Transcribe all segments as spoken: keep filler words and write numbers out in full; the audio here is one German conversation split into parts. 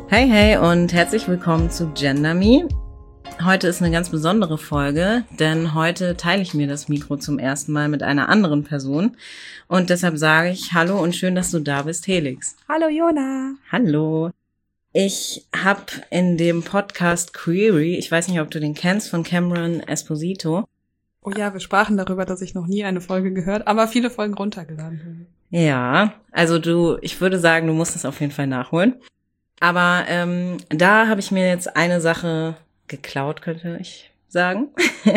Hey, hey und herzlich willkommen zu Gender Me. Heute ist eine ganz besondere Folge, denn heute teile ich mir das Mikro zum ersten Mal mit einer anderen Person. Und deshalb sage ich Hallo und schön, dass du da bist, Helix. Hallo Jona. Hallo. Ich habe in dem Podcast Query, ich weiß nicht, ob du den kennst, von Cameron Esposito. Oh ja, wir sprachen darüber, dass ich noch nie eine Folge gehört, aber viele Folgen runtergeladen habe. Ja, also du, ich würde sagen, du musst es auf jeden Fall nachholen. Aber ähm, da habe ich mir jetzt eine Sache geklaut, könnte ich sagen.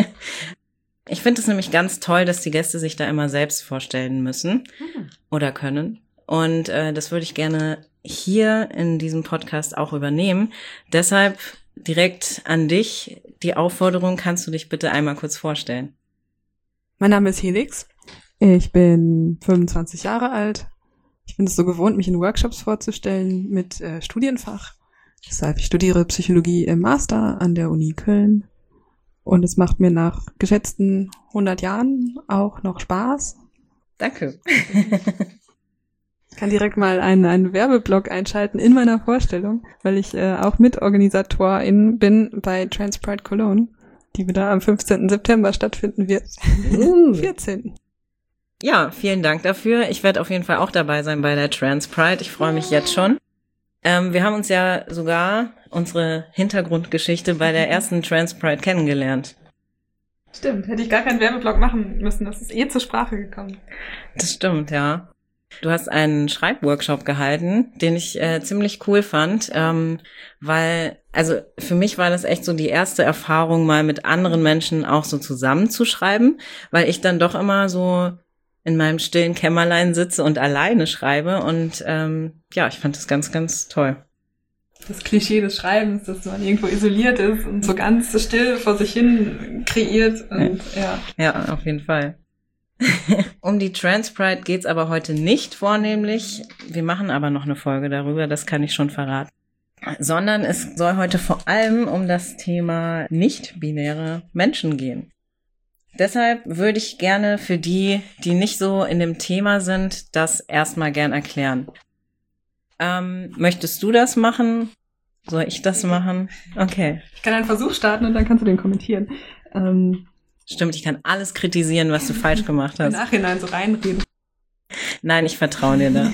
Ich finde es nämlich ganz toll, dass die Gäste sich da immer selbst vorstellen müssen hm. oder können. Und äh, das würde ich gerne hier in diesem Podcast auch übernehmen. Deshalb direkt an dich die Aufforderung, kannst du dich bitte einmal kurz vorstellen? Mein Name ist Helix. Ich bin fünfundzwanzig Jahre alt. Ich bin es so gewohnt, mich in Workshops vorzustellen mit äh, Studienfach. Deshalb, ich studiere Psychologie im Master an der Uni Köln. Und es macht mir nach geschätzten hundert Jahren auch noch Spaß. Danke. Ich kann direkt mal einen, einen Werbeblock einschalten in meiner Vorstellung, weil ich äh, auch Mitorganisatorin bin bei Trans Pride Cologne, die wieder am fünfzehnten September stattfinden wird. Uh. vierzehnten Ja, vielen Dank dafür. Ich werde auf jeden Fall auch dabei sein bei der Trans Pride. Ich freue mich jetzt schon. Ähm, wir haben uns ja sogar unsere Hintergrundgeschichte bei der ersten Trans Pride kennengelernt. Stimmt, hätte ich gar keinen Werbeblock machen müssen. Das ist eh zur Sprache gekommen. Das stimmt, ja. Du hast einen Schreibworkshop gehalten, den ich äh, ziemlich cool fand, ähm, weil, also für mich war das echt so die erste Erfahrung, mal mit anderen Menschen auch so zusammenzuschreiben, weil ich dann doch immer so in meinem stillen Kämmerlein sitze und alleine schreibe und ähm, ja, ich fand das ganz, ganz toll. Das Klischee des Schreibens, dass man irgendwo isoliert ist und so ganz still vor sich hin kreiert und ja. Ja, auf jeden Fall. Um die Trans Pride geht's aber heute nicht vornehmlich. Wir machen aber noch eine Folge darüber, das kann ich schon verraten. Sondern es soll heute vor allem um das Thema nicht-binäre Menschen gehen. Deshalb würde ich gerne für die, die nicht so in dem Thema sind, das erstmal gern erklären. Ähm, möchtest du das machen? Soll ich das machen? Okay. Ich kann einen Versuch starten und dann kannst du den kommentieren. Ähm Stimmt, ich kann alles kritisieren, was du falsch gemacht hast. Im Nachhinein so reinreden. Nein, ich vertraue dir da.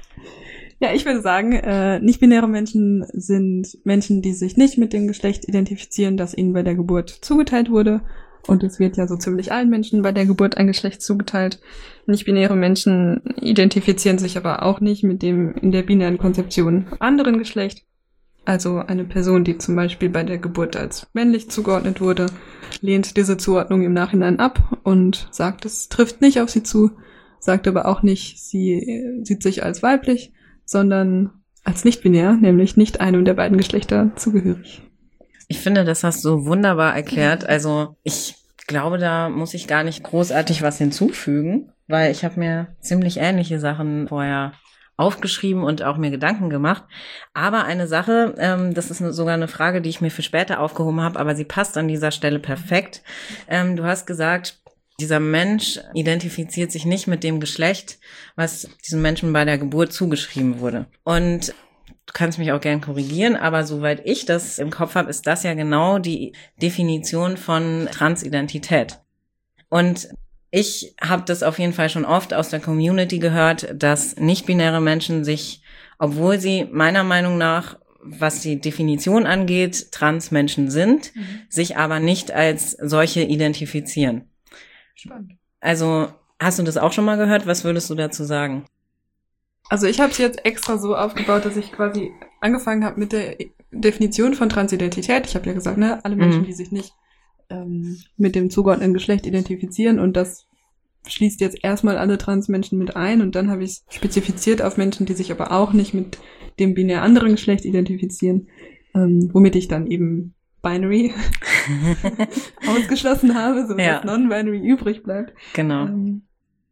Ja, ich würde sagen, äh, nicht-binäre Menschen sind Menschen, die sich nicht mit dem Geschlecht identifizieren, das ihnen bei der Geburt zugeteilt wurde. Und es wird ja so ziemlich allen Menschen bei der Geburt ein Geschlecht zugeteilt. Nicht-binäre Menschen identifizieren sich aber auch nicht mit dem in der binären Konzeption anderen Geschlecht. Also eine Person, die zum Beispiel bei der Geburt als männlich zugeordnet wurde, lehnt diese Zuordnung im Nachhinein ab und sagt, es trifft nicht auf sie zu, sagt aber auch nicht, sie sieht sich als weiblich, sondern als nicht-binär, nämlich nicht einem der beiden Geschlechter zugehörig. Ich finde, das hast du wunderbar erklärt. Also ich glaube, da muss ich gar nicht großartig was hinzufügen, weil ich habe mir ziemlich ähnliche Sachen vorher aufgeschrieben und auch mir Gedanken gemacht. Aber eine Sache, ähm, das ist sogar eine Frage, die ich mir für später aufgehoben habe, aber sie passt an dieser Stelle perfekt. Ähm, du hast gesagt, dieser Mensch identifiziert sich nicht mit dem Geschlecht, was diesem Menschen bei der Geburt zugeschrieben wurde. Und du kannst mich auch gern korrigieren, aber soweit ich das im Kopf habe, ist das ja genau die Definition von Transidentität. Und ich habe das auf jeden Fall schon oft aus der Community gehört, dass nicht-binäre Menschen sich, obwohl sie meiner Meinung nach, was die Definition angeht, Transmenschen sind, mhm. sich aber nicht als solche identifizieren. Spannend. Also, hast du das auch schon mal gehört? Was würdest du dazu sagen? Also ich habe es jetzt extra so aufgebaut, dass ich quasi angefangen habe mit der Definition von Transidentität. Ich habe ja gesagt, ne, alle Menschen, mhm. die sich nicht ähm, mit dem zugeordneten Geschlecht identifizieren, und das schließt jetzt erstmal alle Transmenschen mit ein, und dann habe ich es spezifiziert auf Menschen, die sich aber auch nicht mit dem binär anderen Geschlecht identifizieren, ähm, womit ich dann eben Binary ausgeschlossen habe, so ja. dass Non-Binary übrig bleibt. Genau. Ähm,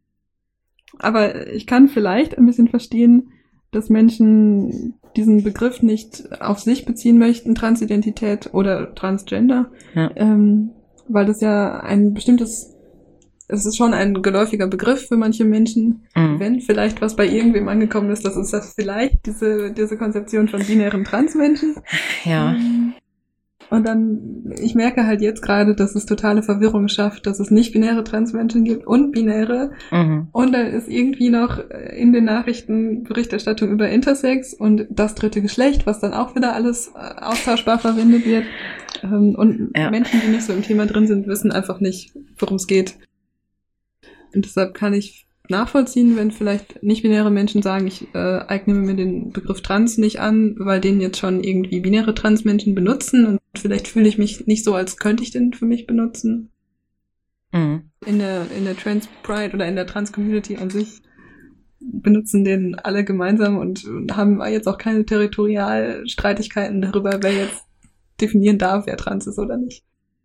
aber ich kann vielleicht ein bisschen verstehen, dass Menschen diesen Begriff nicht auf sich beziehen möchten, Transidentität oder Transgender, ja. ähm, weil das ja ein bestimmtes es ist schon ein geläufiger Begriff für manche Menschen. Mhm. Wenn vielleicht was bei irgendwem angekommen ist, das ist das vielleicht diese, diese Konzeption von binären Transmenschen. Ja. Und dann, ich merke halt jetzt gerade, dass es totale Verwirrung schafft, dass es nicht binäre Transmenschen gibt und binäre. Mhm. Und dann ist irgendwie noch in den Nachrichten Berichterstattung über Intersex und das dritte Geschlecht, was dann auch wieder alles austauschbar verwendet wird. Und ja. Menschen, die nicht so im Thema drin sind, wissen einfach nicht, worum es geht. Und deshalb kann ich nachvollziehen, wenn vielleicht nicht-binäre Menschen sagen, ich äh, eigne mir den Begriff Trans nicht an, weil den jetzt schon irgendwie binäre Transmenschen benutzen und vielleicht fühle ich mich nicht so, als könnte ich den für mich benutzen. Mhm. In der, in der Trans-Pride oder in der Trans-Community an sich benutzen den alle gemeinsam und, und haben jetzt auch keine Territorialstreitigkeiten darüber, wer jetzt definieren darf, wer trans ist oder nicht.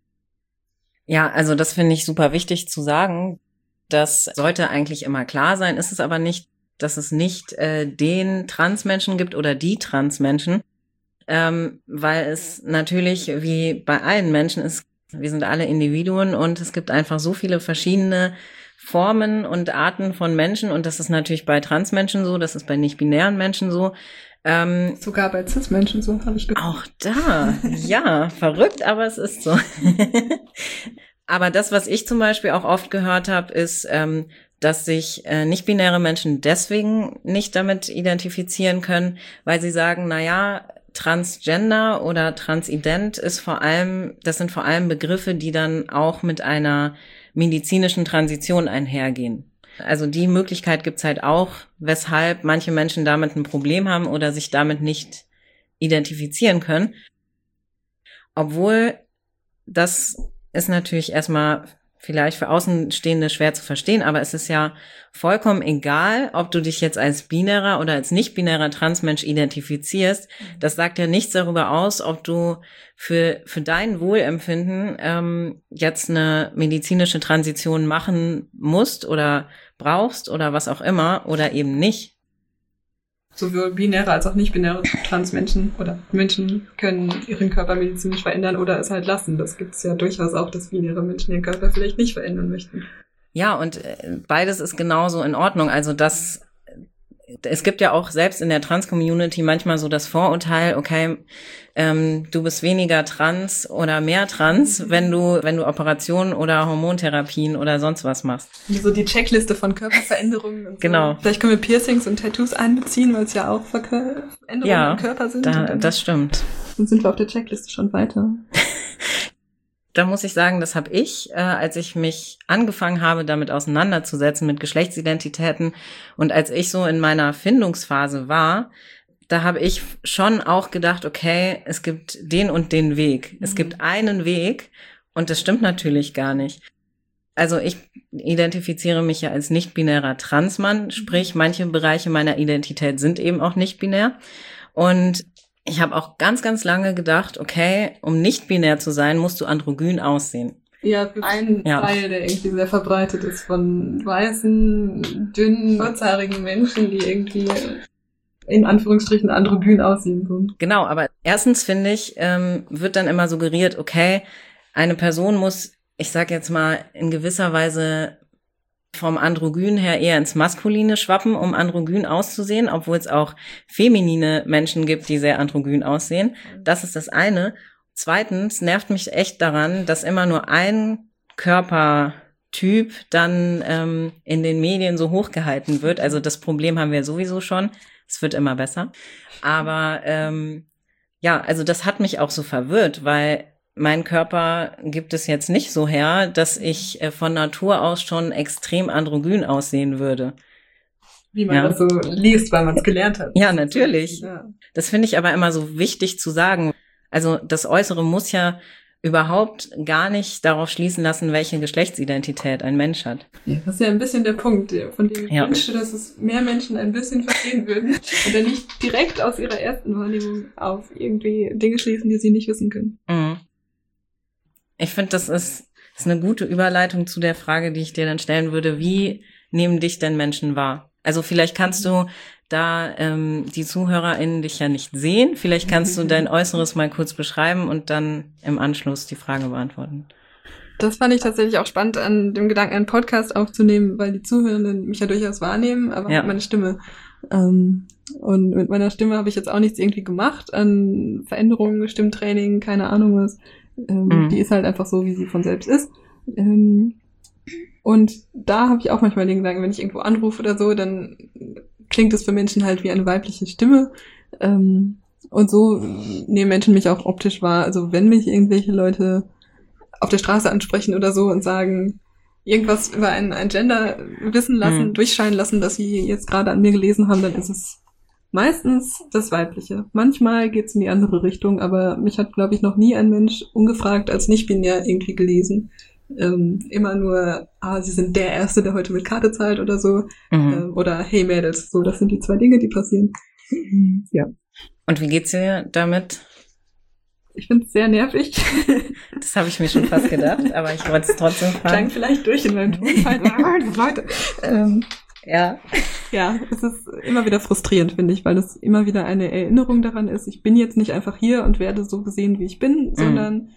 Ja, also das finde ich super wichtig zu sagen. Das sollte eigentlich immer klar sein, ist es aber nicht, dass es nicht äh, den Transmenschen gibt oder die Transmenschen, ähm, weil es natürlich wie bei allen Menschen ist, wir sind alle Individuen und es gibt einfach so viele verschiedene Formen und Arten von Menschen und das ist natürlich bei Transmenschen so, das ist bei nicht-binären Menschen so. Ähm, Sogar bei Cis-Menschen so, habe ich gehört. Auch da, ja, verrückt, aber es ist so. Aber das, was ich zum Beispiel auch oft gehört habe, ist, ähm, dass sich äh, nicht-binäre Menschen deswegen nicht damit identifizieren können, weil sie sagen, na ja, Transgender oder Transident ist vor allem, das sind vor allem Begriffe, die dann auch mit einer medizinischen Transition einhergehen. Also die Möglichkeit gibt's halt auch, weshalb manche Menschen damit ein Problem haben oder sich damit nicht identifizieren können. Obwohl das ist natürlich erstmal vielleicht für Außenstehende schwer zu verstehen, aber es ist ja vollkommen egal, ob du dich jetzt als binärer oder als nicht-binärer Transmensch identifizierst. Das sagt ja nichts darüber aus, ob du für für dein Wohlempfinden ähm, jetzt eine medizinische Transition machen musst oder brauchst oder was auch immer oder eben nicht. Sowohl binäre als auch nicht-binäre Transmenschen oder Menschen können ihren Körper medizinisch verändern oder es halt lassen. Das gibt es ja durchaus auch, dass binäre Menschen ihren Körper vielleicht nicht verändern möchten. Ja, und beides ist genauso in Ordnung. Also das, es gibt ja auch selbst in der Trans-Community manchmal so das Vorurteil, okay, ähm, du bist weniger trans oder mehr trans, mhm. wenn du wenn du Operationen oder Hormontherapien oder sonst was machst. So die Checkliste von Körperveränderungen. Und so. Genau. Vielleicht können wir Piercings und Tattoos einbeziehen, weil es ja auch Veränderungen ja, im Körper sind. Ja, da, das stimmt. Dann sind wir auf der Checkliste schon weiter. Da muss ich sagen, das habe ich, äh, als ich mich angefangen habe, damit auseinanderzusetzen mit Geschlechtsidentitäten und als ich so in meiner Findungsphase war, da habe ich schon auch gedacht, okay, es gibt den und den Weg. Mhm. Es gibt einen Weg und das stimmt natürlich gar nicht. Also ich identifiziere mich ja als nicht-binärer Transmann, sprich manche Bereiche meiner Identität sind eben auch nicht binär und ich habe auch ganz, ganz lange gedacht, okay, um nicht binär zu sein, musst du androgyn aussehen. Ja, für einen ja. Teil, der irgendwie sehr verbreitet ist von weißen, dünnen, kurzhaarigen Menschen, die irgendwie in Anführungsstrichen androgyn aussehen. So. Genau, aber erstens finde ich, ähm, wird dann immer suggeriert, okay, eine Person muss, ich sag jetzt mal, in gewisser Weise vom Androgyn her eher ins Maskuline schwappen, um androgyn auszusehen, obwohl es auch feminine Menschen gibt, die sehr androgyn aussehen. Das ist das eine. Zweitens nervt mich echt daran, dass immer nur ein Körpertyp dann ähm, in den Medien so hochgehalten wird. Also das Problem haben wir sowieso schon. Es wird immer besser. Aber ähm, ja, also das hat mich auch so verwirrt, weil mein Körper gibt es jetzt nicht so her, dass ich äh, von Natur aus schon extrem androgyn aussehen würde. Wie man ja. das so liest, weil man es gelernt hat. Ja, natürlich. Ja. Das finde ich aber immer so wichtig zu sagen. Also das Äußere muss ja überhaupt gar nicht darauf schließen lassen, welche Geschlechtsidentität ein Mensch hat. Ja, das ist ja ein bisschen der Punkt, von dem ich ja. wünsche, dass es mehr Menschen ein bisschen verstehen würden und dann nicht direkt aus ihrer ersten Wahrnehmung auf irgendwie Dinge schließen, die sie nicht wissen können. Mhm. Ich finde, das ist, ist eine gute Überleitung zu der Frage, die ich dir dann stellen würde. Wie nehmen dich denn Menschen wahr? Also vielleicht kannst du da ähm, die ZuhörerInnen dich ja nicht sehen. Vielleicht kannst du dein Äußeres mal kurz beschreiben und dann im Anschluss die Frage beantworten. Das fand ich tatsächlich auch spannend, an dem Gedanken, einen Podcast aufzunehmen, weil die Zuhörenden mich ja durchaus wahrnehmen, aber Ja. mit meiner Stimme. Ähm, und mit meiner Stimme habe ich jetzt auch nichts irgendwie gemacht an Veränderungen, Stimmtraining, keine Ahnung was. Ähm, Mhm. Die ist halt einfach so, wie sie von selbst ist. Ähm, und da habe ich auch manchmal den Gedanken, wenn ich irgendwo anrufe oder so, dann klingt es für Menschen halt wie eine weibliche Stimme. Ähm, und so nehmen Menschen mich auch optisch wahr. Also wenn mich irgendwelche Leute auf der Straße ansprechen oder so und sagen, irgendwas über ein, ein Gender wissen lassen, Mhm. durchscheinen lassen, dass sie jetzt gerade an mir gelesen haben, dann ist es meistens das Weibliche. Manchmal geht's in die andere Richtung, aber mich hat, glaube ich, noch nie ein Mensch ungefragt als nicht-binär irgendwie gelesen. Ähm, immer nur, ah, sie sind der Erste, der heute mit Karte zahlt oder so. Mhm. Ähm, oder hey Mädels, so, das sind die zwei Dinge, die passieren. Ja. Und wie geht's dir damit? Ich finde es sehr nervig. Das habe ich mir schon fast gedacht, aber ich wollte es trotzdem Klang fragen. vielleicht durch in meinem Tonfall. Leute. Ähm, Ja. ja, es ist immer wieder frustrierend, finde ich, weil es immer wieder eine Erinnerung daran ist, ich bin jetzt nicht einfach hier und werde so gesehen, wie ich bin, sondern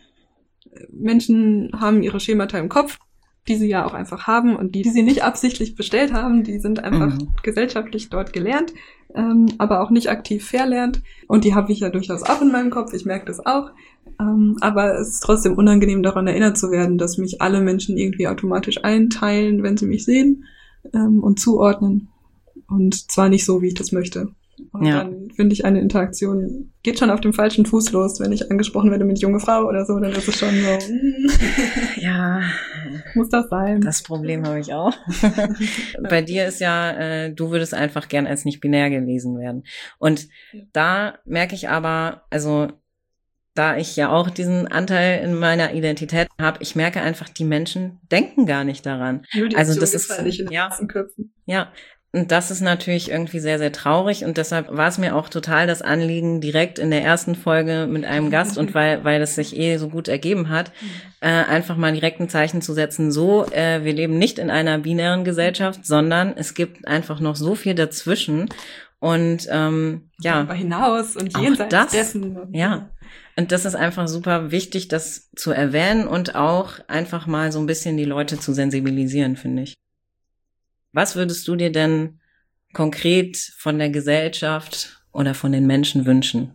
Menschen haben ihre Schemata im Kopf, die sie ja auch einfach haben und die, die sie nicht absichtlich bestellt haben, die sind einfach Mhm. gesellschaftlich dort gelernt, ähm, aber auch nicht aktiv verlernt. Und die habe ich ja durchaus auch in meinem Kopf, ich merke das auch. Ähm, aber es ist trotzdem unangenehm, daran erinnert zu werden, dass mich alle Menschen irgendwie automatisch einteilen, wenn sie mich sehen, ähm, und zuordnen. Und zwar nicht so, wie ich das möchte. Und Ja. dann finde ich, eine Interaktion geht schon auf dem falschen Fuß los. Wenn ich angesprochen werde mit junge Frau oder so, dann ist es schon so, mm, Ja, muss das sein? das Problem habe ich auch. Bei dir ist ja, äh, du würdest einfach gern als nicht binär gelesen werden. Und da merke ich aber, also da ich ja auch diesen Anteil in meiner Identität habe, ich merke einfach, die Menschen denken gar nicht daran. Nur die Also Option das gibt's ist- halt nicht in den ja. ganzen Köpfen. Ja, und das ist natürlich irgendwie sehr, sehr traurig und deshalb war es mir auch total das Anliegen, direkt in der ersten Folge mit einem Gast und weil weil das sich eh so gut ergeben hat, äh, einfach mal direkt ein Zeichen zu setzen, so, äh, wir leben nicht in einer binären Gesellschaft, sondern es gibt einfach noch so viel dazwischen und ähm, ja, Darüber hinaus und Auch jenseits das, dessen. Und ja. Und das ist einfach super wichtig, das zu erwähnen und auch einfach mal so ein bisschen die Leute zu sensibilisieren, finde ich. Was würdest du dir denn konkret von der Gesellschaft oder von den Menschen wünschen?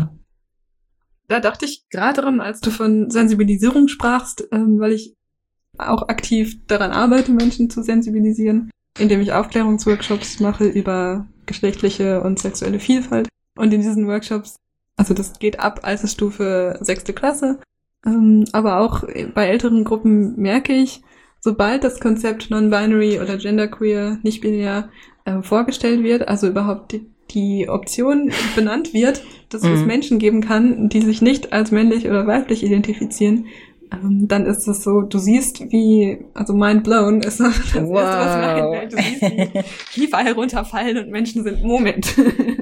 Da dachte ich gerade dran, als du von Sensibilisierung sprachst, ähm, weil ich auch aktiv daran arbeite, Menschen zu sensibilisieren, indem ich Aufklärungsworkshops mache über geschlechtliche und sexuelle Vielfalt. Und in diesen Workshops, also das geht ab Altersstufe sechste Klasse, ähm, aber auch bei älteren Gruppen merke ich, sobald das Konzept Non-Binary oder Genderqueer, nicht binär, äh, vorgestellt wird, also überhaupt die, die Option benannt wird, dass es Mhm. Menschen geben kann, die sich nicht als männlich oder weiblich identifizieren, ähm, dann ist es so, du siehst, wie, also mind blown ist das Erste, was mir einfällt. Du siehst, wie Kiefer herunterfallen und Menschen sind, Moment.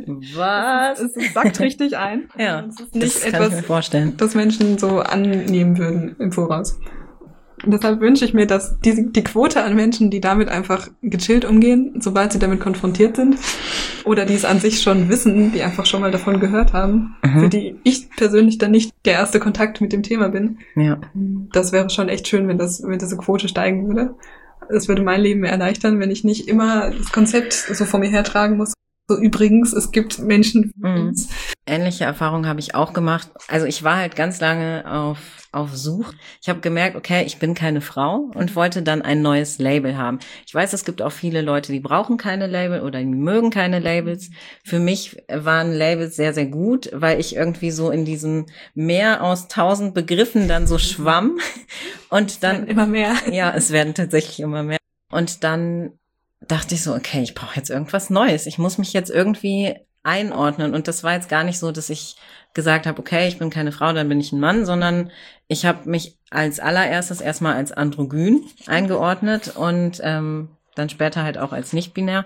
Was? Es, es sackt richtig ein. Ja, Es ist das nicht kann ich mir etwas, vorstellen. das Menschen so annehmen würden im Voraus. Und deshalb wünsche ich mir, dass die, die Quote an Menschen, die damit einfach gechillt umgehen, sobald sie damit konfrontiert sind, oder die es an sich schon wissen, die einfach schon mal davon gehört haben, Mhm. für die ich persönlich dann nicht der erste Kontakt mit dem Thema bin. Ja. Das wäre schon echt schön, wenn das, wenn diese Quote steigen würde. Es würde mein Leben erleichtern, wenn ich nicht immer das Konzept so vor mir hertragen muss. So übrigens, es gibt Menschen wie Mhm. uns. Ähnliche Erfahrungen habe ich auch gemacht. Also ich war halt ganz lange auf auf Such. Ich habe gemerkt, okay, ich bin keine Frau und wollte dann ein neues Label haben. Ich weiß, es gibt auch viele Leute, die brauchen keine Label oder die mögen keine Labels. Für mich waren Labels sehr, sehr gut, weil ich irgendwie so in diesem Meer aus tausend Begriffen dann so schwamm und dann Immer mehr. ja, es werden tatsächlich immer mehr. Und dann dachte ich so, okay, ich brauche jetzt irgendwas Neues. Ich muss mich jetzt irgendwie einordnen. Und das war jetzt gar nicht so, dass ich gesagt habe, okay, ich bin keine Frau, dann bin ich ein Mann, sondern ich habe mich als allererstes erstmal als androgyn eingeordnet und ähm, dann später halt auch als nicht-binär.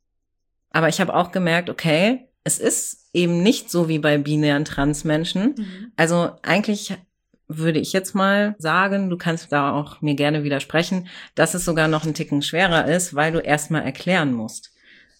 Aber ich habe auch gemerkt, okay, es ist eben nicht so wie bei binären Transmenschen. Mhm. Also eigentlich würde ich jetzt mal sagen, du kannst da auch mir gerne widersprechen, dass es sogar noch einen Ticken schwerer ist, weil du erstmal erklären musst.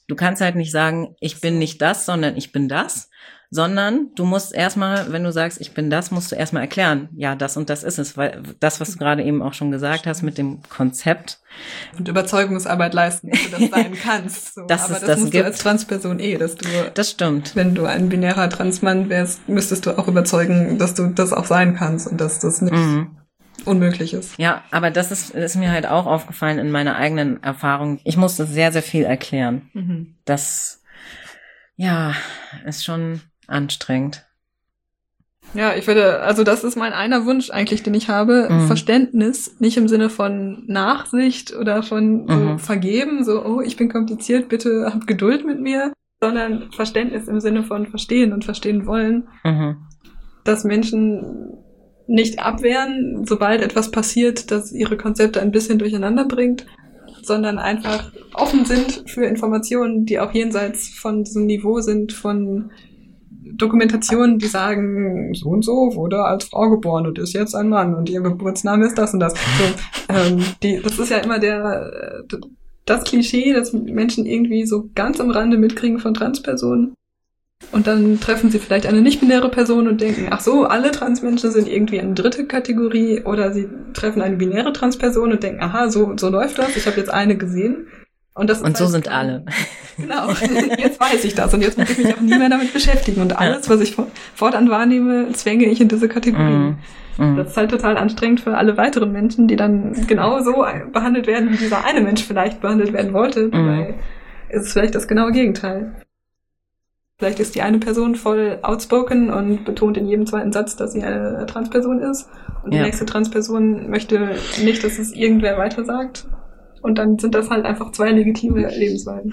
Du kannst halt nicht sagen, ich bin nicht das, sondern ich bin das, sondern du musst erstmal, wenn du sagst, ich bin das, musst du erstmal erklären, ja, das und das ist es, weil das, was du gerade eben auch schon gesagt hast mit dem Konzept. Und Überzeugungsarbeit leisten, dass du das sein kannst. So. Dass Aber es das, das musst gibt. du als Transperson eh, dass du, das stimmt. Wenn du ein binärer Transmann wärst, müsstest du auch überzeugen, dass du das auch sein kannst und dass das nicht mhm. unmöglich ist. Ja, aber das ist, ist mir halt auch aufgefallen in meiner eigenen Erfahrung. Ich musste sehr, sehr viel erklären. Mhm. Das, ja, ist schon anstrengend. Ja, ich würde, also das ist mein einer Wunsch eigentlich, den ich habe. Mhm. Verständnis, nicht im Sinne von Nachsicht oder von so mhm. vergeben, so, oh, ich bin kompliziert, bitte habt Geduld mit mir, sondern Verständnis im Sinne von verstehen und verstehen wollen. Mhm. Dass Menschen nicht abwehren, sobald etwas passiert, das ihre Konzepte ein bisschen durcheinander bringt, sondern einfach offen sind für Informationen, die auch jenseits von diesem Niveau sind, von Dokumentationen, die sagen, so und so wurde als Frau geboren und ist jetzt ein Mann und ihr Geburtsname ist das und das. So, ähm, die, das ist ja immer der das Klischee, dass Menschen irgendwie so ganz am Rande mitkriegen von Transpersonen. Und dann treffen sie vielleicht eine nicht-binäre Person und denken, ach so, alle Transmenschen sind irgendwie eine dritte Kategorie. Oder sie treffen eine binäre Transperson und denken, aha, so so läuft das, ich habe jetzt eine gesehen. Und, das ist und so halt, sind alle. Genau, jetzt weiß ich das und jetzt muss ich mich auch nie mehr damit beschäftigen. Und alles, was ich fortan wahrnehme, zwänge ich in diese Kategorien. Mm, mm. Das ist halt total anstrengend für alle weiteren Menschen, die dann genau so behandelt werden, wie dieser eine Mensch vielleicht behandelt werden wollte. Dabei mm. ist es vielleicht das genaue Gegenteil. Vielleicht ist die eine Person voll outspoken und betont in jedem zweiten Satz, dass sie eine Transperson ist. Und die ja. nächste Transperson möchte nicht, dass es irgendwer weiter sagt. Und dann sind das halt einfach zwei legitime Lebensweisen.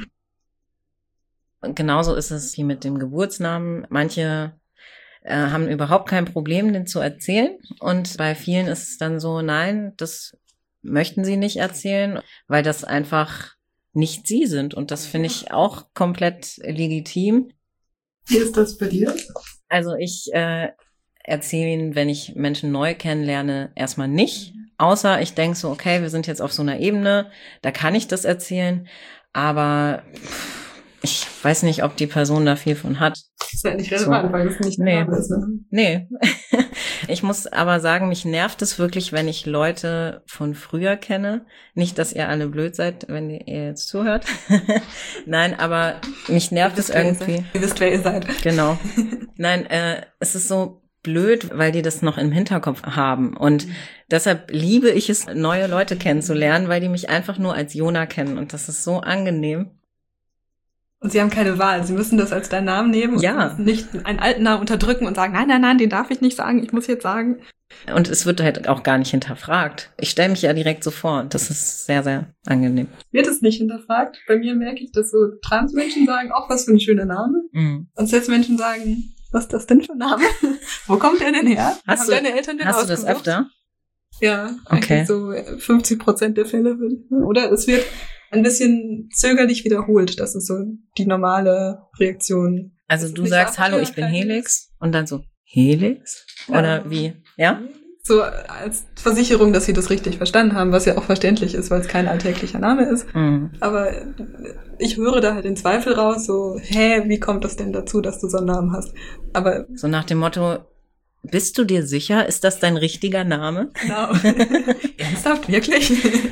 Genauso ist es wie mit dem Geburtsnamen. Manche äh, haben überhaupt kein Problem, den zu erzählen. Und bei vielen ist es dann so, nein, das möchten sie nicht erzählen, weil das einfach nicht sie sind. Und das finde ich auch komplett legitim. Wie ist das bei dir? Also ich äh, erzähle ihnen, wenn ich Menschen neu kennenlerne, erstmal nicht. Außer ich denke so, okay, wir sind jetzt auf so einer Ebene, da kann ich das erzählen. Aber ich weiß nicht, ob die Person da viel von hat. Das ist ja nicht relevant, so. Weil es nicht nee. ist. Ne? Nee. Ich muss aber sagen, mich nervt es wirklich, wenn ich Leute von früher kenne. Nicht, dass ihr alle blöd seid, wenn ihr jetzt zuhört. Nein, aber mich nervt es irgendwie. Ihr wisst, wer ihr seid. Genau. Nein, äh, es ist so blöd, weil die das noch im Hinterkopf haben. Und mhm. deshalb liebe ich es, neue Leute kennenzulernen, weil die mich einfach nur als Jona kennen. Und das ist so angenehm. Und sie haben keine Wahl. Sie müssen das als deinen Namen nehmen ja. und nicht einen alten Namen unterdrücken und sagen, nein, nein, nein, den darf ich nicht sagen, ich muss jetzt sagen. Und es wird halt auch gar nicht hinterfragt. Ich stelle mich ja direkt so vor. Das ist sehr, sehr angenehm. Wird es nicht hinterfragt? Bei mir merke ich, dass so Transmenschen sagen, auch was für ein schöner Name. Mhm. Und Cis-Menschen sagen, was ist das denn für ein Name? Wo kommt der denn her? Hast, haben du, deine Eltern den hast du ausgesucht? das öfter? Ja, okay. So fünfzig Prozent der Fälle würde ich sagen. Oder es wird ein bisschen zögerlich wiederholt. Das ist so die normale Reaktion. Also du sagst, hallo, ich bin Helix. Und dann so, Helix? Oder ja. Wie? Ja? So als Versicherung, dass sie das richtig verstanden haben, was ja auch verständlich ist, weil es kein alltäglicher Name ist. Mhm. Aber ich höre da halt den Zweifel raus, so, hä, wie kommt das denn dazu, dass du so einen Namen hast? Aber so nach dem Motto, bist du dir sicher, ist das dein richtiger Name? Genau. Ernsthaft, wirklich?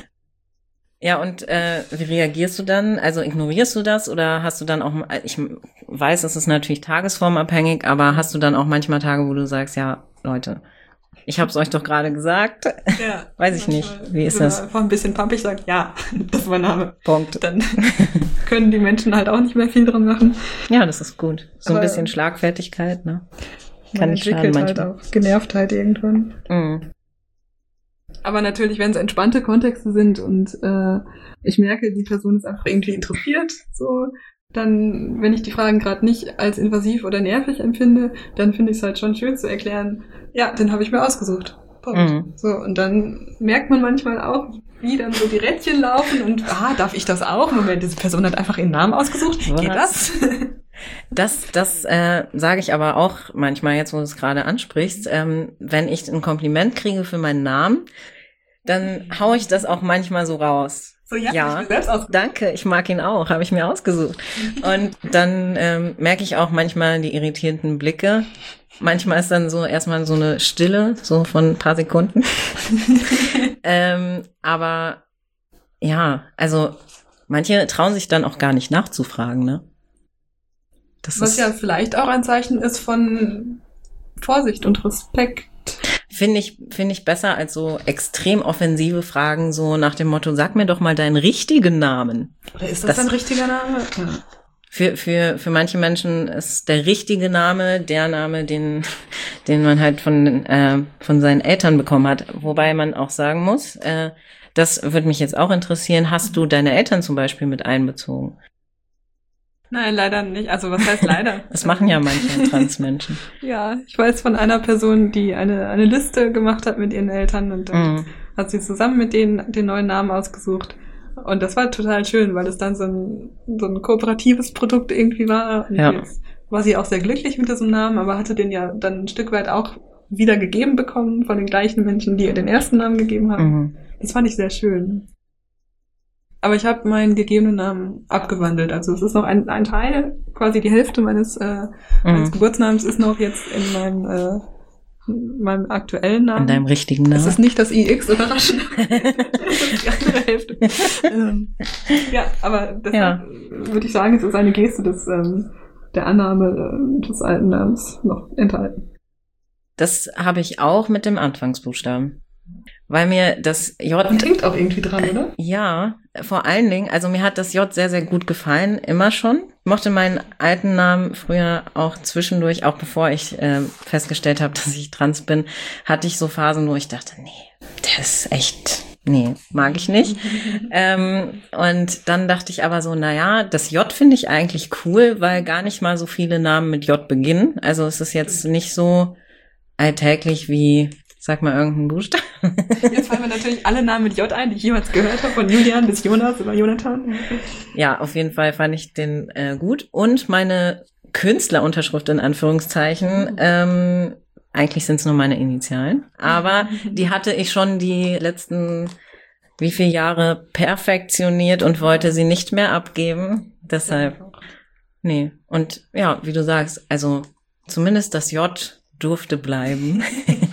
Ja, und äh, wie reagierst du dann? Also ignorierst du das oder hast du dann auch, ich weiß, es ist natürlich tagesformabhängig, aber hast du dann auch manchmal Tage, wo du sagst, ja, Leute, ich hab's euch doch gerade gesagt. Ja. Weiß ich nicht. Wie ist das? Einfach ein bisschen pumpig sagt, ja, das ist mein Name. Punkt. Dann können die Menschen halt auch nicht mehr viel dran machen. Ja, das ist gut. So aber ein bisschen Schlagfertigkeit, ne? Kann nicht schaden manchmal. Halt auch Genervtheit irgendwann. Mhm. Aber natürlich, wenn es entspannte Kontexte sind und äh, ich merke, die Person ist einfach irgendwie interessiert, so, dann, wenn ich die Fragen gerade nicht als invasiv oder nervig empfinde, dann finde ich es halt schon schön zu erklären, ja, den habe ich mir ausgesucht. Punkt. Mhm. So, und dann merkt man manchmal auch, wie dann so die Rädchen laufen und, ah, darf ich das auch? Moment, diese Person hat einfach ihren Namen ausgesucht. Was? Geht das? Das, das äh, sage ich aber auch manchmal, jetzt wo du es gerade ansprichst, ähm, wenn ich ein Kompliment kriege für meinen Namen, dann hau ich das auch manchmal so raus. So, ja, ja. Ich mir selbst ausgesucht. Danke, ich mag ihn auch, habe ich mir ausgesucht. Und dann ähm, merke ich auch manchmal die irritierenden Blicke. Manchmal ist dann so erstmal so eine Stille, so von ein paar Sekunden. ähm, aber ja, also manche trauen sich dann auch gar nicht nachzufragen, ne? Das Was ist, ja vielleicht auch ein Zeichen ist von Vorsicht und Respekt. Finde ich, finde ich besser als so extrem offensive Fragen, so nach dem Motto, sag mir doch mal deinen richtigen Namen. Oder ist das, das ein richtiger Name? Ja. Für, für, für manche Menschen ist der richtige Name der Name, den, den man halt von, äh, von seinen Eltern bekommen hat. Wobei man auch sagen muss, äh, das würde mich jetzt auch interessieren, hast du deine Eltern zum Beispiel mit einbezogen? Nein, leider nicht. Also was heißt leider? Das machen ja manche Transmenschen. Ja, ich weiß von einer Person, die eine eine Liste gemacht hat mit ihren Eltern und dann Mhm. hat sie zusammen mit denen den neuen Namen ausgesucht. Und das war total schön, weil es dann so ein, so ein kooperatives Produkt irgendwie war. Und Ja. jetzt war sie auch sehr glücklich mit diesem Namen, aber hatte den ja dann ein Stück weit auch wieder gegeben bekommen von den gleichen Menschen, die ihr den ersten Namen gegeben haben. Mhm. Das fand ich sehr schön. Aber ich habe meinen gegebenen Namen abgewandelt. Also es ist noch ein, ein Teil, quasi die Hälfte meines, äh, meines Mhm. Geburtsnamens ist noch jetzt in meinem, äh, in meinem aktuellen Namen. In deinem richtigen Es Namen. ist nicht das I X, überraschend. Das ist die andere Hälfte. ähm, ja, aber deshalb Ja. würde ich sagen, es ist eine Geste des, ähm, der Annahme äh, des alten Namens noch enthalten. Das habe ich auch mit dem Anfangsbuchstaben. Weil mir das J... Man denkt auch irgendwie dran, oder? Ja, vor allen Dingen, also mir hat das J sehr, sehr gut gefallen, immer schon. Ich mochte meinen alten Namen früher auch zwischendurch, auch bevor ich äh, festgestellt habe, dass ich trans bin, hatte ich so Phasen, wo ich dachte, nee, der ist echt, nee, mag ich nicht. ähm, und dann dachte ich aber so, naja, das J finde ich eigentlich cool, weil gar nicht mal so viele Namen mit J beginnen. Also es ist jetzt nicht so alltäglich wie... Sag mal irgendeinen Buchstaben. Jetzt fallen mir natürlich alle Namen mit J ein, die ich jemals gehört habe, von Julian bis Jonas über Jonathan. Ja, auf jeden Fall fand ich den äh, gut. Und meine Künstlerunterschrift in Anführungszeichen, ähm, eigentlich sind es nur meine Initialen, aber die hatte ich schon die letzten wie viele Jahre perfektioniert und wollte sie nicht mehr abgeben. Deshalb, nee. Und ja, wie du sagst, also zumindest das J durfte bleiben.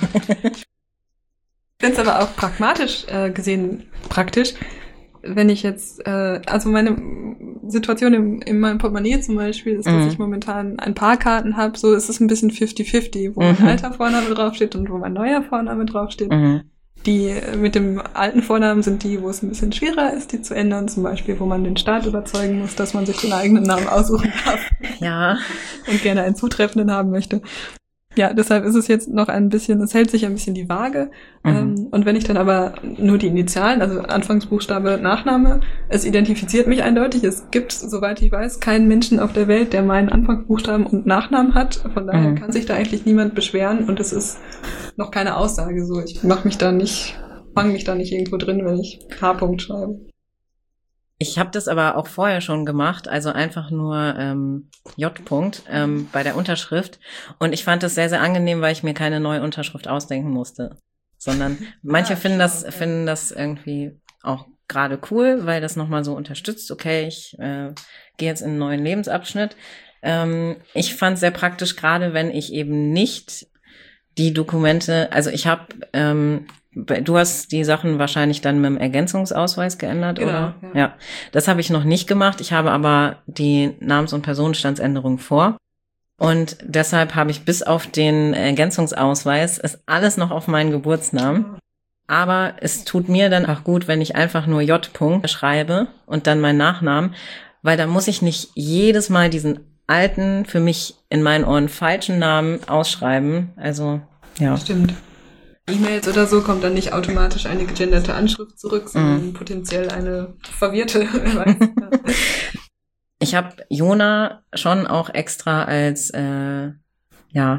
Ich finde es aber auch pragmatisch äh, gesehen praktisch, wenn ich jetzt, äh, also meine Situation im, in meinem Portemonnaie zum Beispiel ist, dass Mhm. ich momentan ein paar Karten habe, so ist es ein bisschen fifty fifty, wo mein Mhm. alter Vorname draufsteht und wo mein neuer Vorname draufsteht. Mhm. Die äh, mit dem alten Vornamen sind die, wo es ein bisschen schwerer ist, die zu ändern, zum Beispiel, wo man den Staat überzeugen muss, dass man sich den eigenen Namen aussuchen darf Ja. und gerne einen zutreffenden haben möchte. Ja, deshalb ist es jetzt noch ein bisschen, es hält sich ein bisschen die Waage. Mhm. Ähm, und wenn ich dann aber nur die Initialen, also Anfangsbuchstabe, Nachname, es identifiziert mich eindeutig. Es gibt, soweit ich weiß, keinen Menschen auf der Welt, der meinen Anfangsbuchstaben und Nachnamen hat. Von daher Mhm. kann sich da eigentlich niemand beschweren und es ist noch keine Aussage so. Ich mach mich da nicht, fange mich da nicht irgendwo drin, wenn ich H-Punkt schreibe. Ich habe das aber auch vorher schon gemacht, also einfach nur ähm, J-Punkt ähm, bei der Unterschrift. Und ich fand das sehr, sehr angenehm, weil ich mir keine neue Unterschrift ausdenken musste. Sondern manche Ah, finden das, schau, ja. finden das irgendwie auch gerade cool, weil das nochmal so unterstützt. Okay, ich äh, gehe jetzt in einen neuen Lebensabschnitt. Ähm, ich fand es sehr praktisch, gerade wenn ich eben nicht die Dokumente, also ich habe, ähm, du hast die Sachen wahrscheinlich dann mit dem Ergänzungsausweis geändert, Genau, oder? ja. Ja, das habe ich noch nicht gemacht. Ich habe aber die Namens- und Personenstandsänderung vor. Und deshalb habe ich bis auf den Ergänzungsausweis ist alles noch auf meinen Geburtsnamen. Aber es tut mir dann auch gut, wenn ich einfach nur J. schreibe und dann meinen Nachnamen, weil dann muss ich nicht jedes Mal diesen alten, für mich in meinen Ohren falschen Namen ausschreiben. Also, ja. Stimmt. E-Mails oder so kommt dann nicht automatisch eine gegenderte Anschrift zurück, sondern Mhm. potenziell eine verwirrte. Wer weiß. Ja. Ich habe Jona schon auch extra als, äh, ja,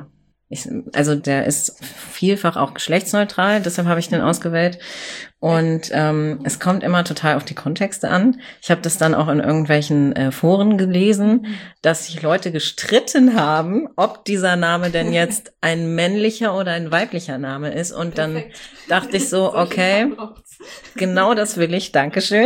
Ich, also der ist vielfach auch geschlechtsneutral, deshalb habe ich den ausgewählt. Und ähm, es kommt immer total auf die Kontexte an. Ich habe das dann auch in irgendwelchen äh, Foren gelesen, dass sich Leute gestritten haben, ob dieser Name denn jetzt ein männlicher oder ein weiblicher Name ist. Und dann Perfekt. Dachte ich so, okay, genau das will ich, Dankeschön.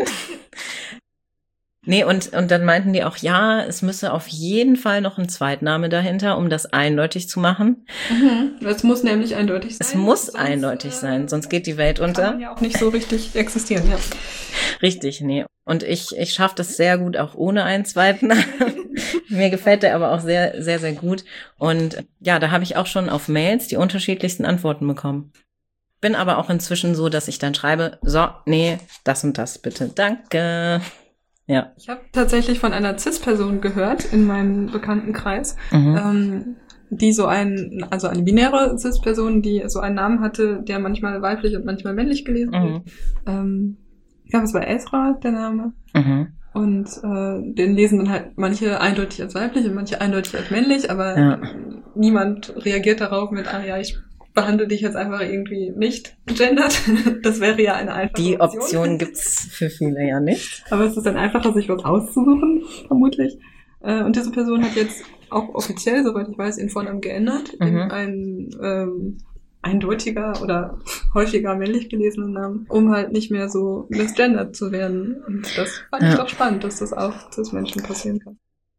Nee, und, und dann meinten die auch, ja, es müsse auf jeden Fall noch ein Zweitname dahinter, um das eindeutig zu machen. Mhm. Es muss nämlich eindeutig sein. Es muss sonst, eindeutig äh, sein, sonst geht die Welt unter. unter. Kann man ja auch nicht so richtig existieren, ja. Richtig, nee. Und ich, ich schaffe das sehr gut auch ohne einen zweiten Namen. Mir gefällt der aber auch sehr, sehr, sehr gut. Und ja, da habe ich auch schon auf Mails die unterschiedlichsten Antworten bekommen. Bin aber auch inzwischen so, dass ich dann schreibe, so, nee, das und das bitte, danke. Ja. Ich habe tatsächlich von einer Cis-Person gehört in meinem Bekanntenkreis, Mhm. ähm, die so ein, also eine binäre Cis-Person, die so einen Namen hatte, der manchmal weiblich und manchmal männlich gelesen Mhm. wird. Ähm, ich glaube, es war Ezra, der Name. Mhm. Und äh, den lesen dann halt manche eindeutig als weiblich und manche eindeutig als männlich, aber Ja. niemand reagiert darauf mit, ah ja, ich behandle dich jetzt einfach irgendwie nicht gendert. Das wäre ja eine einfache Die Option. Option gibt's für viele ja nicht. Aber es ist dann einfacher, sich was auszusuchen, vermutlich. Äh, und diese Person hat jetzt auch offiziell, soweit ich weiß, ihren Vornamen geändert Mhm. in einen ähm, eindeutiger oder häufiger männlich gelesenen Namen, um halt nicht mehr so misgendert zu werden. Und das fand Ja. ich doch spannend, dass das auch Cis-Menschen passieren kann.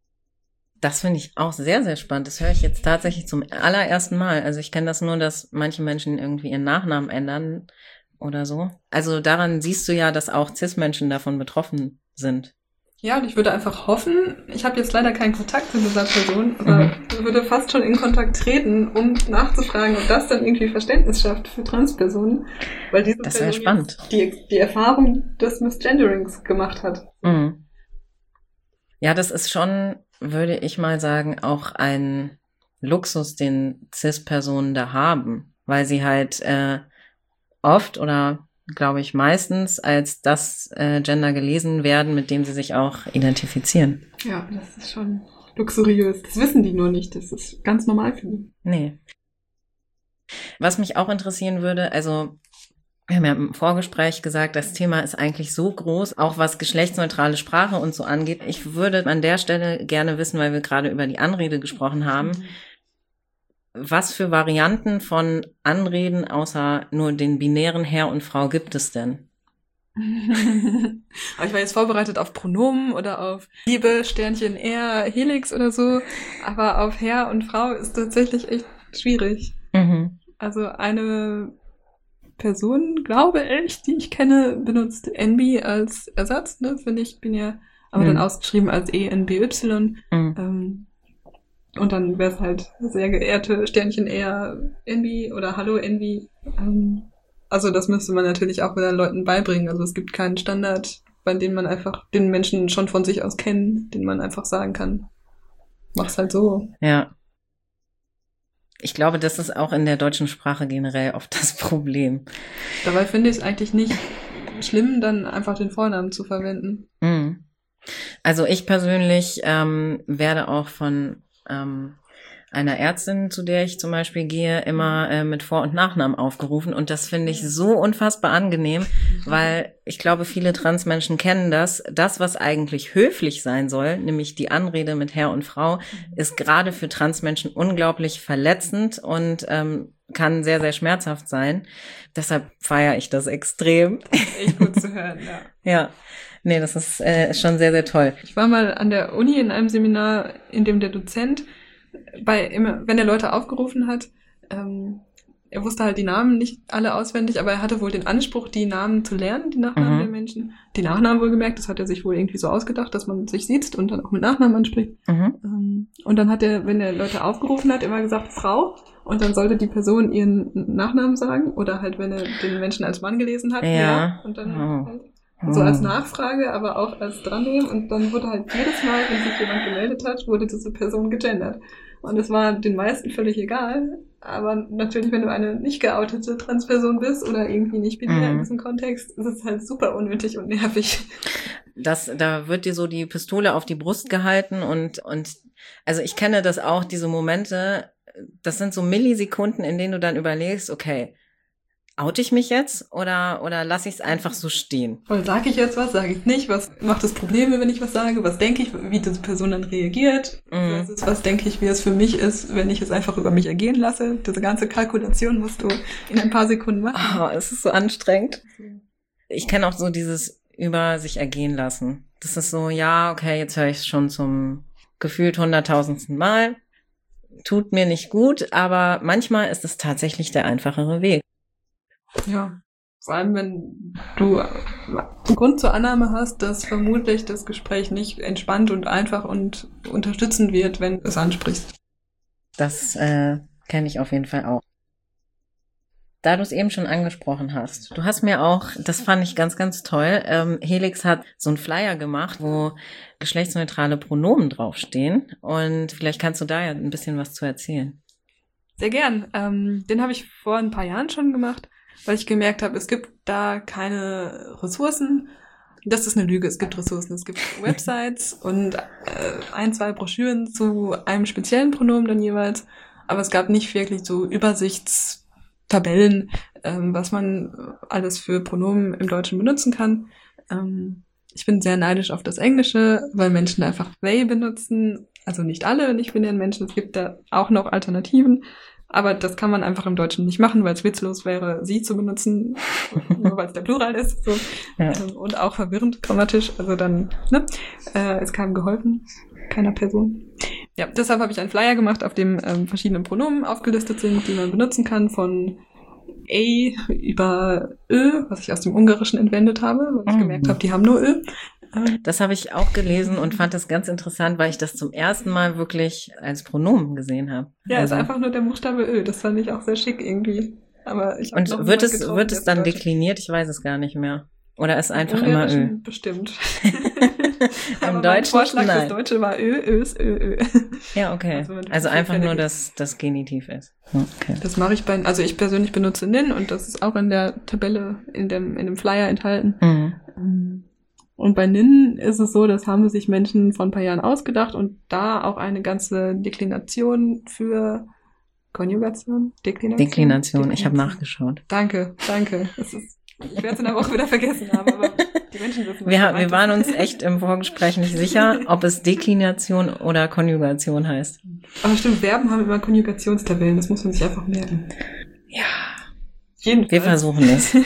Das finde ich auch sehr, sehr spannend. Das höre ich jetzt tatsächlich zum allerersten Mal. Also ich kenne das nur, dass manche Menschen irgendwie ihren Nachnamen ändern oder so. Also daran siehst du ja, dass auch Cis-Menschen davon betroffen sind. Ja, und ich würde einfach hoffen, ich habe jetzt leider keinen Kontakt zu dieser Person, aber Mhm. würde fast schon in Kontakt treten, um nachzufragen, ob das dann irgendwie Verständnis schafft für Transpersonen. Weil diese Das wäre Person spannend. jetzt die, die Erfahrung des Misgenderings gemacht hat. Mhm. Ja, das ist schon, würde ich mal sagen, auch ein Luxus, den Cis-Personen da haben, weil sie halt äh, oft oder glaube ich meistens als das äh, Gender gelesen werden, mit dem sie sich auch identifizieren. Ja, das ist schon luxuriös. Das wissen die nur nicht. Das ist ganz normal für die. Nee. Was mich auch interessieren würde, also wir haben ja im Vorgespräch gesagt, das Thema ist eigentlich so groß, auch was geschlechtsneutrale Sprache und so angeht. Ich würde an der Stelle gerne wissen, weil wir gerade über die Anrede gesprochen haben, was für Varianten von Anreden außer nur den binären Herr und Frau gibt es denn? Aber ich war jetzt vorbereitet auf Pronomen oder auf Liebe, Sternchen, er, Helix oder so. Aber auf Herr und Frau ist tatsächlich echt schwierig. Mhm. Also eine Person, glaube ich, die ich kenne, benutzt N B als Ersatz, ne, für nicht binär, aber Mhm. dann ausgeschrieben als E N B Y. Mhm. Ähm, und dann wäre es halt sehr geehrte Sternchen eher N B oder Hallo N B. Ähm, also das müsste man natürlich auch wieder Leuten beibringen. Also es gibt keinen Standard, bei dem man einfach den Menschen schon von sich aus kennen, den man einfach sagen kann. Mach's halt so. Ja. Ich glaube, das ist auch in der deutschen Sprache generell oft das Problem. Dabei finde ich es eigentlich nicht schlimm, dann einfach den Vornamen zu verwenden. Mhm. Also ich persönlich ähm, werde auch von ähm, einer Ärztin, zu der ich zum Beispiel gehe, immer äh, mit Vor- und Nachnamen aufgerufen. Und das finde ich so unfassbar angenehm, weil ich glaube, viele Transmenschen kennen das. Das, was eigentlich höflich sein soll, nämlich die Anrede mit Herr und Frau, ist gerade für Transmenschen unglaublich verletzend und ähm, kann sehr, sehr schmerzhaft sein. Deshalb feiere ich das extrem. Echt gut zu hören, ja. Ja, nee, das ist äh, schon sehr, sehr toll. Ich war mal an der Uni in einem Seminar, in dem der Dozent bei immer, wenn er Leute aufgerufen hat, ähm, er wusste halt die Namen nicht alle auswendig, aber er hatte wohl den Anspruch, die Namen zu lernen, die Nachnamen Mhm. der Menschen. Die Nachnamen wohlgemerkt, das hat er sich wohl irgendwie so ausgedacht, dass man sich sieht und dann auch mit Nachnamen anspricht. Mhm. Ähm, und dann hat er, wenn er Leute aufgerufen hat, immer gesagt, Frau. Und dann sollte die Person ihren Nachnamen sagen. Oder halt, wenn er den Menschen als Mann gelesen hat. Ja. Und dann Oh. halt so als Nachfrage, aber auch als Drannehmen. Und dann wurde halt jedes Mal, wenn sich jemand gemeldet hat, wurde diese Person gegendert. Und es war den meisten völlig egal. Aber natürlich, wenn du eine nicht geoutete Transperson bist oder irgendwie nicht binär Mhm. in diesem Kontext, ist es halt super unnötig und nervig. Das, da wird dir so die Pistole auf die Brust gehalten und, und, also ich kenne das auch, diese Momente, das sind so Millisekunden, in denen du dann überlegst, okay, oute ich mich jetzt oder, oder lasse ich es einfach so stehen? Oder sage ich jetzt was, sage ich nicht? Was macht es Probleme, wenn ich was sage? Was denke ich, wie diese Person dann reagiert? Mhm. Was, ist, was denke ich, wie es für mich ist, wenn ich es einfach über mich ergehen lasse? Diese ganze Kalkulation musst du in ein paar Sekunden machen. Oh, es ist so anstrengend. Ich kenne auch so dieses über sich ergehen lassen. Das ist so, ja, okay, jetzt höre ich es schon zum gefühlt hunderttausendsten Mal. Tut mir nicht gut, aber manchmal ist es tatsächlich der einfachere Weg. Ja, vor allem, wenn du einen Grund zur Annahme hast, dass vermutlich das Gespräch nicht entspannt und einfach und unterstützend wird, wenn du es ansprichst. Das äh, kenne ich auf jeden Fall auch. Da du es eben schon angesprochen hast, du hast mir auch, das fand ich ganz, ganz toll, ähm, Helix hat so einen Flyer gemacht, wo geschlechtsneutrale Pronomen draufstehen und vielleicht kannst du da ja ein bisschen was zu erzählen. Sehr gern. Ähm, den habe ich vor ein paar Jahren schon gemacht, weil ich gemerkt habe, es gibt da keine Ressourcen. Das ist eine Lüge, es gibt Ressourcen. Es gibt Websites und äh, ein, zwei Broschüren zu einem speziellen Pronomen dann jeweils. Aber es gab nicht wirklich so Übersichtstabellen, ähm, was man alles für Pronomen im Deutschen benutzen kann. Ähm, ich bin sehr neidisch auf das Englische, weil Menschen einfach they benutzen. Also nicht alle nicht-binären Menschen. Es gibt da auch noch Alternativen. Aber das kann man einfach im Deutschen nicht machen, weil es witzlos wäre, sie zu benutzen, nur weil es der Plural ist. So. Ja. Und auch verwirrend grammatisch. Also dann ne, äh, ist keinem geholfen, keiner Person. Ja, deshalb habe ich einen Flyer gemacht, auf dem ähm, verschiedene Pronomen aufgelistet sind, die man benutzen kann, von A über Ö, was ich aus dem Ungarischen entwendet habe, weil ich mhm. gemerkt habe, die haben nur Ö. Das habe ich auch gelesen und fand das ganz interessant, weil ich das zum ersten Mal wirklich als Pronomen gesehen habe. Ja, also. Ist einfach nur der Buchstabe Ö. Das fand ich auch sehr schick irgendwie. Aber ich und wird es, wird es dann dekliniert? Ich weiß es gar nicht mehr. Oder ist einfach immer Ö? Bestimmt. Im Deutschen, Vorschlag nein. Das Deutsche war Ö, Ös, Ö, Ö. Ja, okay. Also, also einfach nur, dass das Genitiv ist. Okay. Das mache ich bei, also ich persönlich benutze nin und das ist auch in der Tabelle, in dem, in dem Flyer enthalten. Mhm. Und bei nin ist es so, das haben sich Menschen vor ein paar Jahren ausgedacht und da auch eine ganze Deklination für Konjugation? Deklination? Deklination, Deklination. Ich habe nachgeschaut. Danke, danke. Es ist Ich werde es in der Woche wieder vergessen haben, aber die Menschen wissen, was wir, wir waren uns echt im Vorgespräch nicht sicher, ob es Deklination oder Konjugation heißt. Aber stimmt, Verben haben immer Konjugationstabellen, das muss man sich einfach merken. Ja, jedenfalls. Wir versuchen es.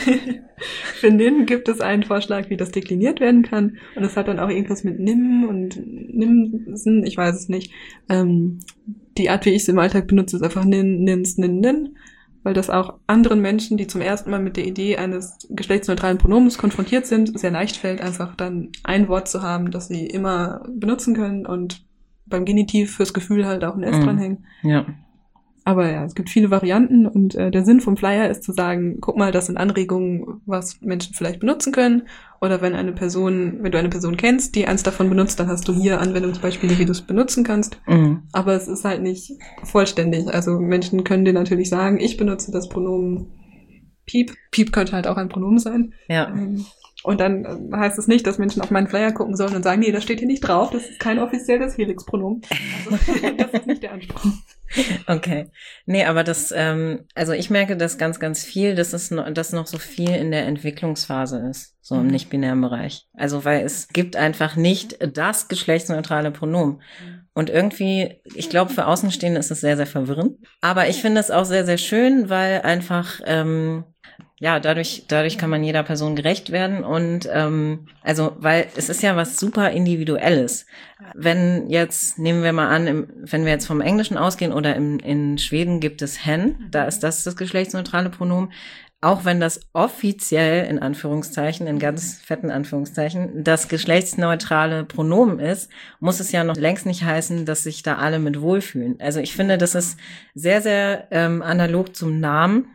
Für nin gibt es einen Vorschlag, wie das dekliniert werden kann. Und es hat dann auch irgendwas mit nim und nimsen, ich weiß es nicht. Ähm, die Art, wie ich es im Alltag benutze, ist einfach nin, nins, nin, nin. Weil das auch anderen Menschen, die zum ersten Mal mit der Idee eines geschlechtsneutralen Pronomens konfrontiert sind, sehr leicht fällt, einfach dann ein Wort zu haben, das sie immer benutzen können und beim Genitiv fürs Gefühl halt auch ein S mm. dranhängen. Ja. Aber ja, es gibt viele Varianten und äh, der Sinn vom Flyer ist zu sagen, guck mal, das sind Anregungen, was Menschen vielleicht benutzen können. Oder wenn eine Person, wenn du eine Person kennst, die eins davon benutzt, dann hast du hier Anwendungsbeispiele, wie du es benutzen kannst. Mhm. Aber es ist halt nicht vollständig. Also Menschen können dir natürlich sagen, ich benutze das Pronomen Piep. Piep könnte halt auch ein Pronomen sein. Ja. Ähm, Und dann heißt es nicht, dass Menschen auf meinen Flyer gucken sollen und sagen, nee, das steht hier nicht drauf, das ist kein offizielles Helix-Pronomen. Also, das ist nicht der Anspruch. Okay. Nee, aber das, ähm, also ich merke das ganz, ganz viel, dass es noch, dass noch so viel in der Entwicklungsphase ist, so im nicht-binären Bereich. Also, weil es gibt einfach nicht das geschlechtsneutrale Pronomen. Und irgendwie, ich glaube, für Außenstehende ist es sehr, sehr verwirrend. Aber ich finde es auch sehr, sehr schön, weil einfach, ähm, ja, dadurch, dadurch kann man jeder Person gerecht werden und ähm, also, weil es ist ja was super Individuelles. Wenn jetzt, nehmen wir mal an, im, wenn wir jetzt vom Englischen ausgehen oder im, in Schweden gibt es hen, da ist das das geschlechtsneutrale Pronomen, auch wenn das offiziell, in Anführungszeichen, in ganz fetten Anführungszeichen, das geschlechtsneutrale Pronomen ist, muss es ja noch längst nicht heißen, dass sich da alle mit wohlfühlen. Also ich finde, das ist sehr, sehr ähm, analog zum Namen.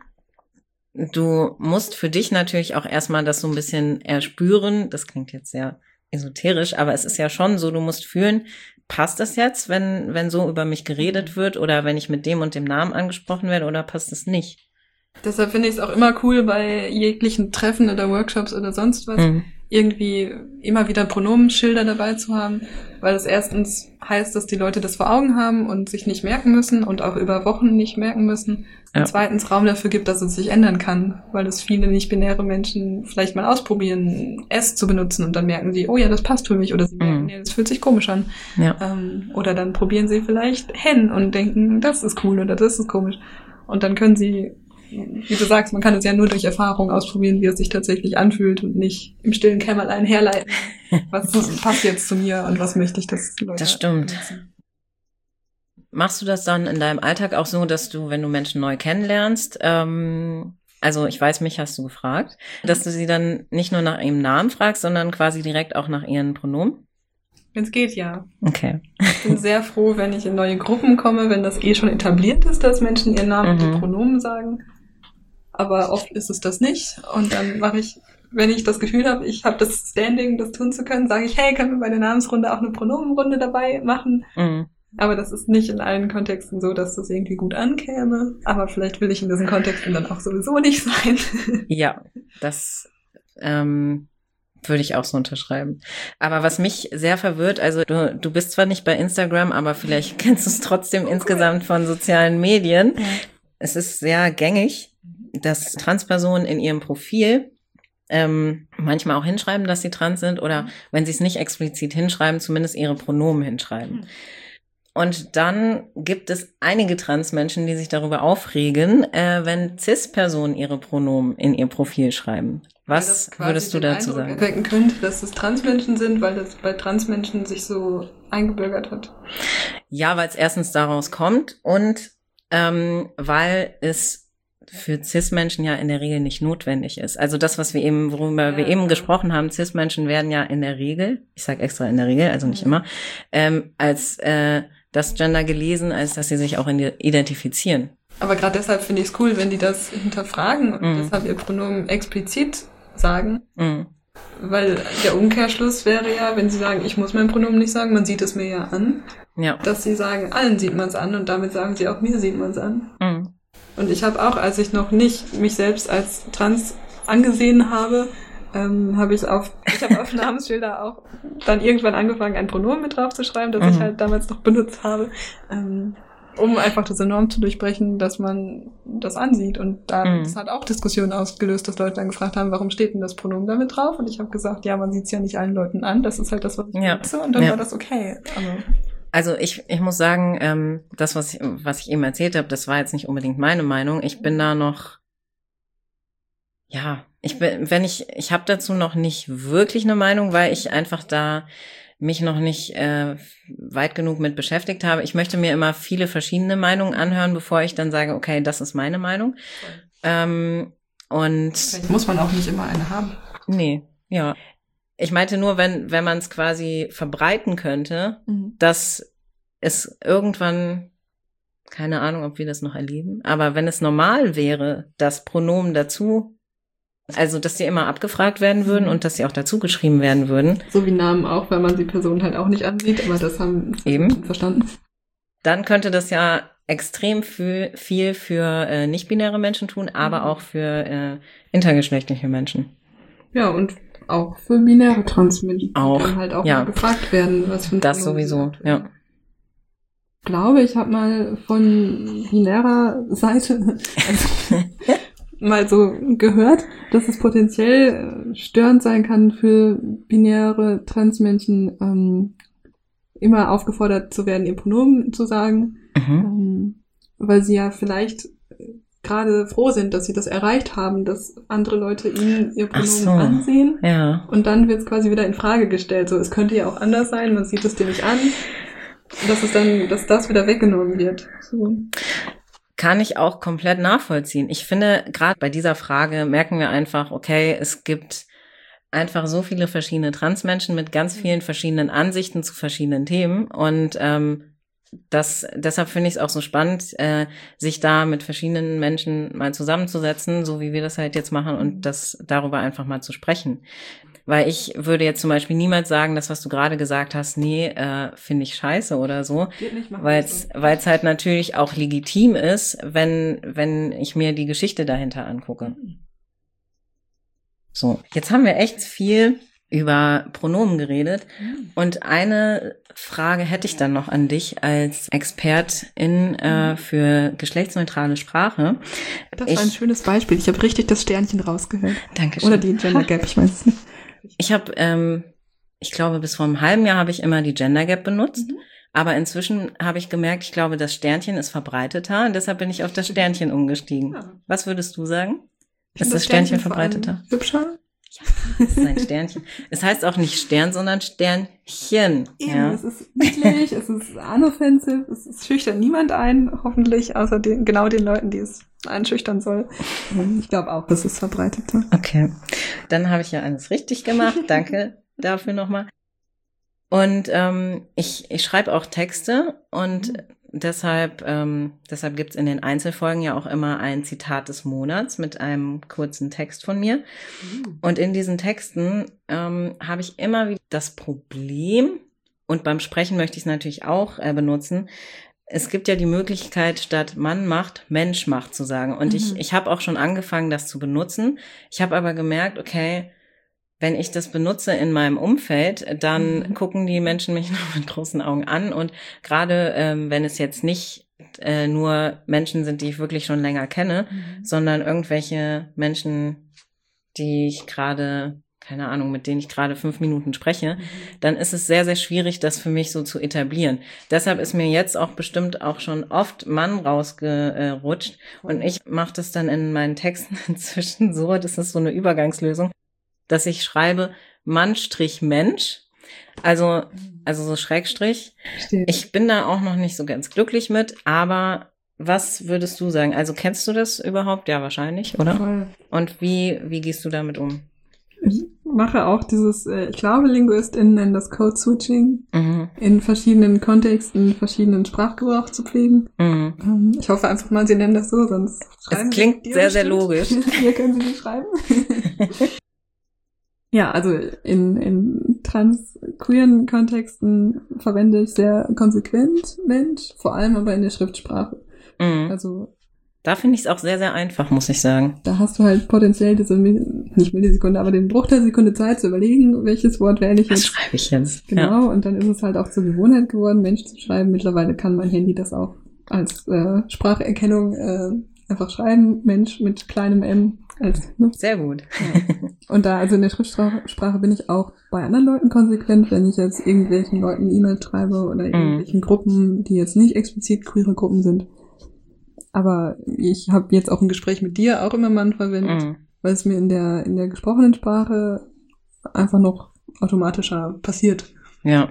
Du musst für dich natürlich auch erstmal das so ein bisschen erspüren. Das klingt jetzt sehr esoterisch, aber es ist ja schon so, du musst fühlen, passt das jetzt, wenn wenn so über mich geredet wird oder wenn ich mit dem und dem Namen angesprochen werde oder passt es nicht? Deshalb finde ich es auch immer cool, bei jeglichen Treffen oder Workshops oder sonst was, mhm. irgendwie immer wieder Pronomenschilder dabei zu haben, weil es erstens heißt, dass die Leute das vor Augen haben und sich nicht merken müssen und auch über Wochen nicht merken müssen. Und ja. zweitens Raum dafür gibt, dass es sich ändern kann, weil es viele nicht-binäre Menschen vielleicht mal ausprobieren, S zu benutzen und dann merken sie, oh ja, das passt für mich, oder sie merken, mhm. nee, das fühlt sich komisch an. Ja. Ähm, oder dann probieren sie vielleicht Hen und denken, das ist cool oder das ist komisch. Und dann können sie, wie du sagst, man kann es ja nur durch Erfahrung ausprobieren, wie es sich tatsächlich anfühlt und nicht im stillen Kämmerlein herleiten, was passt jetzt zu mir und was möchte ich, dass die Leute Das stimmt. Nutzen. Machst du das dann in deinem Alltag auch so, dass du, wenn du Menschen neu kennenlernst, ähm, also ich weiß, mich hast du gefragt, dass du sie dann nicht nur nach ihrem Namen fragst, sondern quasi direkt auch nach ihren Pronomen? Wenn es geht, ja. Okay. Ich bin sehr froh, wenn ich in neue Gruppen komme, wenn das eh schon etabliert ist, dass Menschen ihren Namen und mhm. die Pronomen sagen. Aber oft ist es das nicht. Und dann mache ich, wenn ich das Gefühl habe, ich habe das Standing, das tun zu können, sage ich, hey, können wir bei der Namensrunde auch eine Pronomenrunde dabei machen? Mhm. Aber das ist nicht in allen Kontexten so, dass das irgendwie gut ankäme. Aber vielleicht will ich in diesen Kontexten dann auch sowieso nicht sein. Ja, das ähm, würde ich auch so unterschreiben. Aber was mich sehr verwirrt, also du, du bist zwar nicht bei Instagram, aber vielleicht kennst du es trotzdem okay. insgesamt von sozialen Medien. Ja. Es ist sehr gängig, dass Transpersonen in ihrem Profil ähm, manchmal auch hinschreiben, dass sie trans sind oder wenn sie es nicht explizit hinschreiben, zumindest ihre Pronomen hinschreiben. Und dann gibt es einige Transmenschen, die sich darüber aufregen, äh, wenn Cis-Personen ihre Pronomen in ihr Profil schreiben. Was würdest du dazu sagen? Erwecken könnte, dass es Transmenschen sind, weil das bei Transmenschen sich so eingebürgert hat. Ja, weil es erstens daraus kommt und ähm, weil es für Cis-Menschen ja in der Regel nicht notwendig ist. Also das, was wir eben, worüber ja, wir eben ja. gesprochen haben, Cis-Menschen werden ja in der Regel, ich sage extra in der Regel, also nicht mhm. immer, ähm, als äh, das Gender gelesen, als dass sie sich auch identifizieren. Aber gerade deshalb finde ich es cool, wenn die das hinterfragen und mm. deshalb ihr Pronomen explizit sagen. Mm. Weil der Umkehrschluss wäre ja, wenn sie sagen, ich muss mein Pronomen nicht sagen, man sieht es mir ja an, ja. dass sie sagen, allen sieht man es an und damit sagen sie auch, mir sieht man es an. Mm. Und ich habe auch, als ich noch nicht mich selbst als trans angesehen habe, ähm, habe ich auf, ich habe auf Namensschilder auch dann irgendwann angefangen, ein Pronomen mit drauf zu schreiben, das mhm. ich halt damals noch benutzt habe, ähm, um einfach diese Norm zu durchbrechen, dass man das ansieht. Und da, mhm. das hat auch Diskussionen ausgelöst, dass Leute dann gefragt haben, warum steht denn das Pronomen damit drauf? Und ich habe gesagt, ja, man sieht es ja nicht allen Leuten an, das ist halt das, was ich ja. benutze. Und dann ja. war das okay. Aber Also ich ich muss sagen, ähm, das, was ich, was ich eben erzählt habe, das war jetzt nicht unbedingt meine Meinung. Ich bin da noch, ja, ich bin, wenn ich, ich habe dazu noch nicht wirklich eine Meinung, weil ich einfach da mich noch nicht äh, weit genug mit beschäftigt habe. Ich möchte mir immer viele verschiedene Meinungen anhören, bevor ich dann sage, okay, das ist meine Meinung. Ähm, und vielleicht muss man auch nicht immer eine haben. Nee, ja. Ich meinte nur, wenn wenn man es quasi verbreiten könnte, mhm. dass es irgendwann, keine Ahnung, ob wir das noch erleben, aber wenn es normal wäre, dass Pronomen dazu, also dass die immer abgefragt werden würden mhm. und dass sie auch dazu geschrieben werden würden. So wie Namen auch, weil man die Person halt auch nicht ansieht, aber das haben sie eben verstanden. Dann könnte das ja extrem viel, viel für äh, nicht-binäre Menschen tun, aber mhm. auch für äh, intergeschlechtliche Menschen. Ja, und auch für binäre Transmenschen, auch, die dann halt auch ja. mal gefragt werden, was für ein Das sowieso, ja. Ich glaube, ich habe mal von binärer Seite also, mal so gehört, dass es potenziell störend sein kann für binäre Transmenschen, ähm, immer aufgefordert zu werden, ihr Pronomen zu sagen, mhm. ähm, weil sie ja vielleicht gerade froh sind, dass sie das erreicht haben, dass andere Leute ihnen ihr Pronomen so. ansehen. Ja. Und dann wird es quasi wieder in Frage gestellt. So, es könnte ja auch anders sein, man sieht es dir nicht an. Dass es dann, dass das wieder weggenommen wird. So. Kann ich auch komplett nachvollziehen. Ich finde, gerade bei dieser Frage merken wir einfach, okay, es gibt einfach so viele verschiedene Transmenschen mit ganz vielen verschiedenen Ansichten zu verschiedenen Themen und ähm, das, deshalb finde ich es auch so spannend, äh, sich da mit verschiedenen Menschen mal zusammenzusetzen, so wie wir das halt jetzt machen und das darüber einfach mal zu sprechen. Weil ich würde jetzt zum Beispiel niemals sagen, das, was du gerade gesagt hast, nee, äh, finde ich scheiße oder so. Weil es weil es halt natürlich auch legitim ist, wenn, wenn ich mir die Geschichte dahinter angucke. So, jetzt haben wir echt viel über Pronomen geredet. Und eine Frage hätte ich dann noch an dich als Expertin äh, für geschlechtsneutrale Sprache. Das war ein ich, schönes Beispiel. Ich habe richtig das Sternchen rausgehört. Dankeschön. Oder die Gender Gap, ich weiß es nicht. Ich habe, ähm, ich glaube, bis vor einem halben Jahr habe ich immer die Gender Gap benutzt. Mhm. Aber inzwischen habe ich gemerkt, ich glaube, das Sternchen ist verbreiteter und deshalb bin ich auf das Sternchen umgestiegen. Ja. Was würdest du sagen? Ist das, das Sternchen, Sternchen verbreiteter? Hübscher? Ja, das ist ein Sternchen. Es heißt auch nicht Stern, sondern Sternchen. Eben, ja. Es ist niedlich, es ist unoffensive, es ist, schüchtert niemand ein, hoffentlich, außer den, genau den Leuten, die es einschüchtern soll. Ich glaube auch, das ist verbreiteter. Okay, dann habe ich ja alles richtig gemacht. Danke dafür nochmal. Und ähm, ich, ich schreibe auch Texte und mhm. Deshalb, ähm, deshalb gibt's in den Einzelfolgen ja auch immer ein Zitat des Monats mit einem kurzen Text von mir. Mhm. Und in diesen Texten ähm, habe ich immer wieder das Problem, und beim Sprechen möchte ich es natürlich auch äh, benutzen, es gibt ja die Möglichkeit, statt Mann macht, Mensch macht zu sagen. Und mhm. ich, ich habe auch schon angefangen, das zu benutzen. Ich habe aber gemerkt, okay, wenn ich das benutze in meinem Umfeld, dann mhm. gucken die Menschen mich noch mit großen Augen an. Und gerade ähm, wenn es jetzt nicht äh, nur Menschen sind, die ich wirklich schon länger kenne, mhm. sondern irgendwelche Menschen, die ich gerade, keine Ahnung, mit denen ich gerade fünf Minuten spreche, mhm. dann ist es sehr, sehr schwierig, das für mich so zu etablieren. Deshalb ist mir jetzt auch bestimmt auch schon oft Mann rausgerutscht. Mhm. Und ich mache das dann in meinen Texten inzwischen so, das ist so eine Übergangslösung, dass ich schreibe Mann-Mensch, also also so Schrägstrich. Stimmt. Ich bin da auch noch nicht so ganz glücklich mit, aber was würdest du sagen? Also kennst du das überhaupt? Ja, wahrscheinlich, oder? Voll. Und wie wie gehst du damit um? Ich mache auch dieses, ich glaube, LinguistInnen nennen das Code-Switching, mhm. in verschiedenen Kontexten, verschiedenen Sprachgebrauch zu pflegen. Mhm. Ich hoffe einfach mal, sie nennen das so, sonst schreiben es klingt sehr, bestimmt. Sehr logisch. Hier können sie nicht schreiben. Ja, also in, in trans-queeren Kontexten verwende ich sehr konsequent Mensch, vor allem aber in der Schriftsprache. Mhm. Also da finde ich es auch sehr, sehr einfach, muss ich sagen. Da hast du halt potenziell diese, nicht Millisekunde, aber den Bruchteil Sekunde Zeit zu überlegen, welches Wort wähle ich jetzt. Was schreibe ich jetzt? Genau, ja. Und dann ist es halt auch zur Gewohnheit geworden, Mensch zu schreiben. Mittlerweile kann mein Handy das auch als äh, Spracherkennung äh, einfach schreiben, Mensch mit kleinem M. Als, ne? Sehr gut. Ja. Und da, also in der Schriftsprache bin ich auch bei anderen Leuten konsequent, wenn ich jetzt irgendwelchen Leuten E-Mails schreibe oder irgendwelchen mm. Gruppen, die jetzt nicht explizit queere Gruppen sind. Aber ich habe jetzt auch ein Gespräch mit dir auch immer Mann verwendet, mm. weil es mir in der in der gesprochenen Sprache einfach noch automatischer passiert. Ja.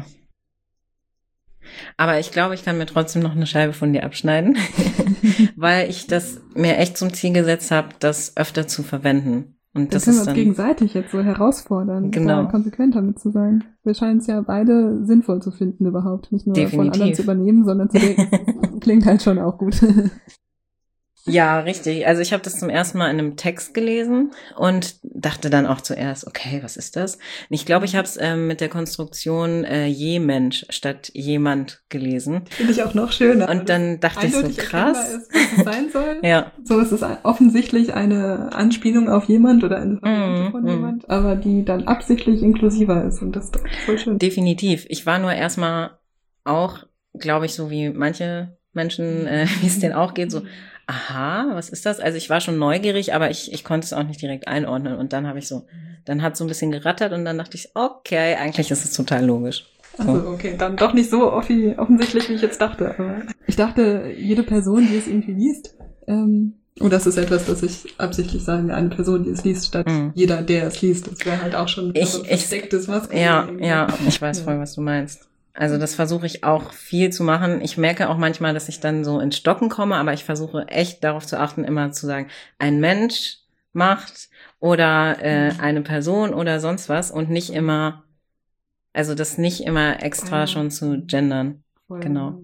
Aber ich glaube, ich kann mir trotzdem noch eine Scheibe von dir abschneiden, weil ich das mir echt zum Ziel gesetzt habe, das öfter zu verwenden. Und das können ist wir uns dann gegenseitig jetzt so herausfordern, genau. da konsequent damit zu sein. Wir scheinen es ja beide sinnvoll zu finden überhaupt, nicht nur Definitiv. Von anderen zu übernehmen, sondern zu denken, klingt halt schon auch gut. Ja, richtig. Also ich habe das zum ersten Mal in einem Text gelesen und dachte dann auch zuerst, okay, was ist das? Und ich glaube, ich habe es ähm, mit der Konstruktion äh, je Mensch statt jemand gelesen. Finde ich auch noch schöner. Und dann dachte ich so, krass. Ist, was es sein soll. Ja. So ist es offensichtlich eine Anspielung auf jemand oder eine Variante mm, von mm. jemand, aber die dann absichtlich inklusiver ist und das ist doch voll schön. Definitiv. Ich war nur erstmal auch, glaube ich, so wie manche Menschen, äh, wie es denen auch geht, so aha, was ist das? Also ich war schon neugierig, aber ich ich konnte es auch nicht direkt einordnen. Und dann habe ich so, dann hat so ein bisschen gerattert und dann dachte ich, okay, eigentlich ist es total logisch. So. Also okay, dann doch nicht so offensichtlich, wie ich jetzt dachte. Aber ich dachte, jede Person, die es irgendwie liest, ähm, und das ist etwas, das ich absichtlich sage, eine Person, die es liest, statt mhm. jeder, der es liest. Das wäre halt auch schon ich, so ein verstecktes Masken. Ja, ja, ich weiß voll, was du meinst. Also das versuche ich auch viel zu machen. Ich merke auch manchmal, dass ich dann so ins Stocken komme, aber ich versuche echt darauf zu achten, immer zu sagen, ein Mensch macht oder äh, eine Person oder sonst was und nicht immer, also das nicht immer extra ja. schon zu gendern. Voll. Genau.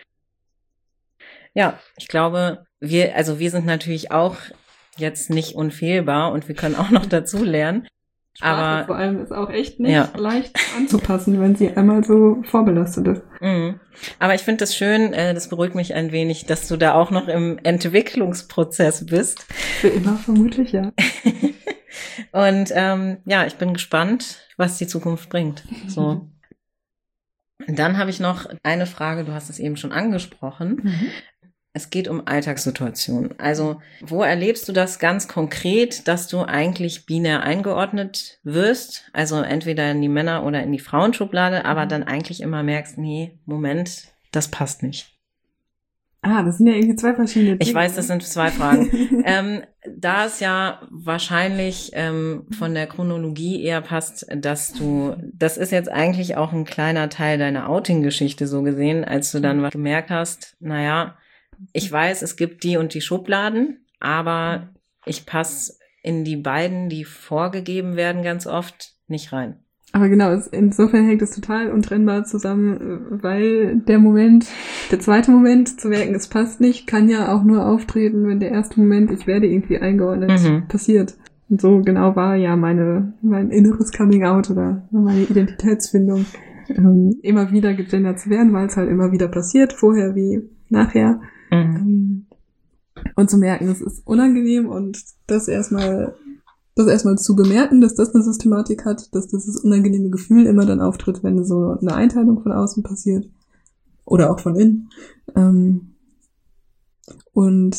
Ja, ich glaube, wir, also wir sind natürlich auch jetzt nicht unfehlbar und wir können auch noch dazu lernen. Sprache aber vor allem ist auch echt nicht ja. leicht anzupassen, wenn sie einmal so vorbelastet ist. Mhm. Aber ich finde das schön, äh, das beruhigt mich ein wenig, dass du da auch noch im Entwicklungsprozess bist. Für immer vermutlich, ja. Und ähm, ja, ich bin gespannt, was die Zukunft bringt. So. Dann habe ich noch eine Frage, du hast es eben schon angesprochen. Mhm. Es geht um Alltagssituationen. Also, wo erlebst du das ganz konkret, dass du eigentlich binär eingeordnet wirst? Also entweder in die Männer- oder in die Frauenschublade, aber dann eigentlich immer merkst, nee, Moment, das passt nicht. Ah, das sind ja irgendwie zwei verschiedene Dinge. Ich weiß, das sind zwei Fragen. ähm, da es ja wahrscheinlich ähm, von der Chronologie eher passt, dass du, das ist jetzt eigentlich auch ein kleiner Teil deiner Outing-Geschichte so gesehen, als du dann gemerkt hast, naja, ich weiß, es gibt die und die Schubladen, aber ich passe in die beiden, die vorgegeben werden, ganz oft nicht rein. Aber genau, es, insofern hängt es total untrennbar zusammen, weil der Moment, der zweite Moment, zu merken, es passt nicht, kann ja auch nur auftreten, wenn der erste Moment, ich werde irgendwie eingeordnet, mhm. passiert. Und so genau war ja meine mein inneres Coming-out oder meine Identitätsfindung, ähm, immer wieder gegendert zu werden, weil es halt immer wieder passiert, vorher wie nachher. Mhm. Und zu merken, es ist unangenehm und das erstmal das erstmal zu bemerken, dass das eine Systematik hat, dass dieses unangenehme Gefühl immer dann auftritt, wenn so eine Einteilung von außen passiert oder auch von innen. Und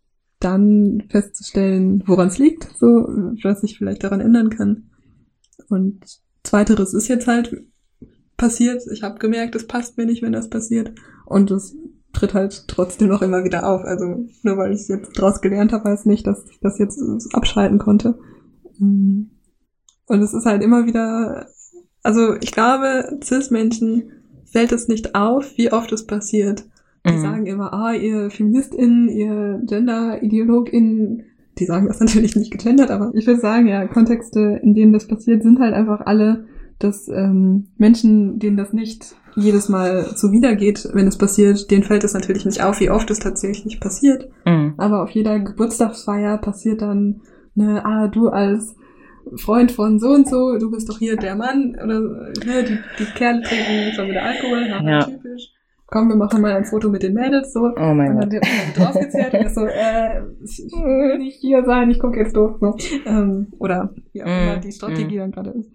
dann festzustellen, woran es liegt, so was ich vielleicht daran ändern kann. Und zweiteres ist jetzt halt passiert. Ich habe gemerkt, es passt mir nicht, wenn das passiert. Und es tritt halt trotzdem noch immer wieder auf. Also nur weil ich jetzt draus gelernt habe, heißt nicht, dass ich das jetzt abschalten konnte. Und es ist halt immer wieder, also ich glaube, Cis-Menschen fällt es nicht auf, wie oft es passiert. Die mhm. sagen immer, ah, ihr FeministInnen, ihr Gender-IdeologInnen, die sagen das natürlich nicht gegendert, aber ich würde sagen, ja, Kontexte, in denen das passiert, sind halt einfach alle, dass ähm, Menschen, denen das nicht jedes Mal so wiedergeht, wenn es passiert, denen fällt es natürlich nicht auf, wie oft es tatsächlich passiert. Mhm. Aber auf jeder Geburtstagsfeier passiert dann, ne, ah, du als Freund von so und so, du bist doch hier der Mann, oder ne, die, die Kerle trinken schon wieder Alkohol, haha, ja. Typisch. Komm, wir machen mal ein Foto mit den Mädels, so. Oh mein Gott. Und dann wird draufgezerrt und ist so, äh, ich will nicht hier sein, ich gucke jetzt durch, so. Ähm, oder wie auch immer mm, die Strategie mm. dann gerade ist.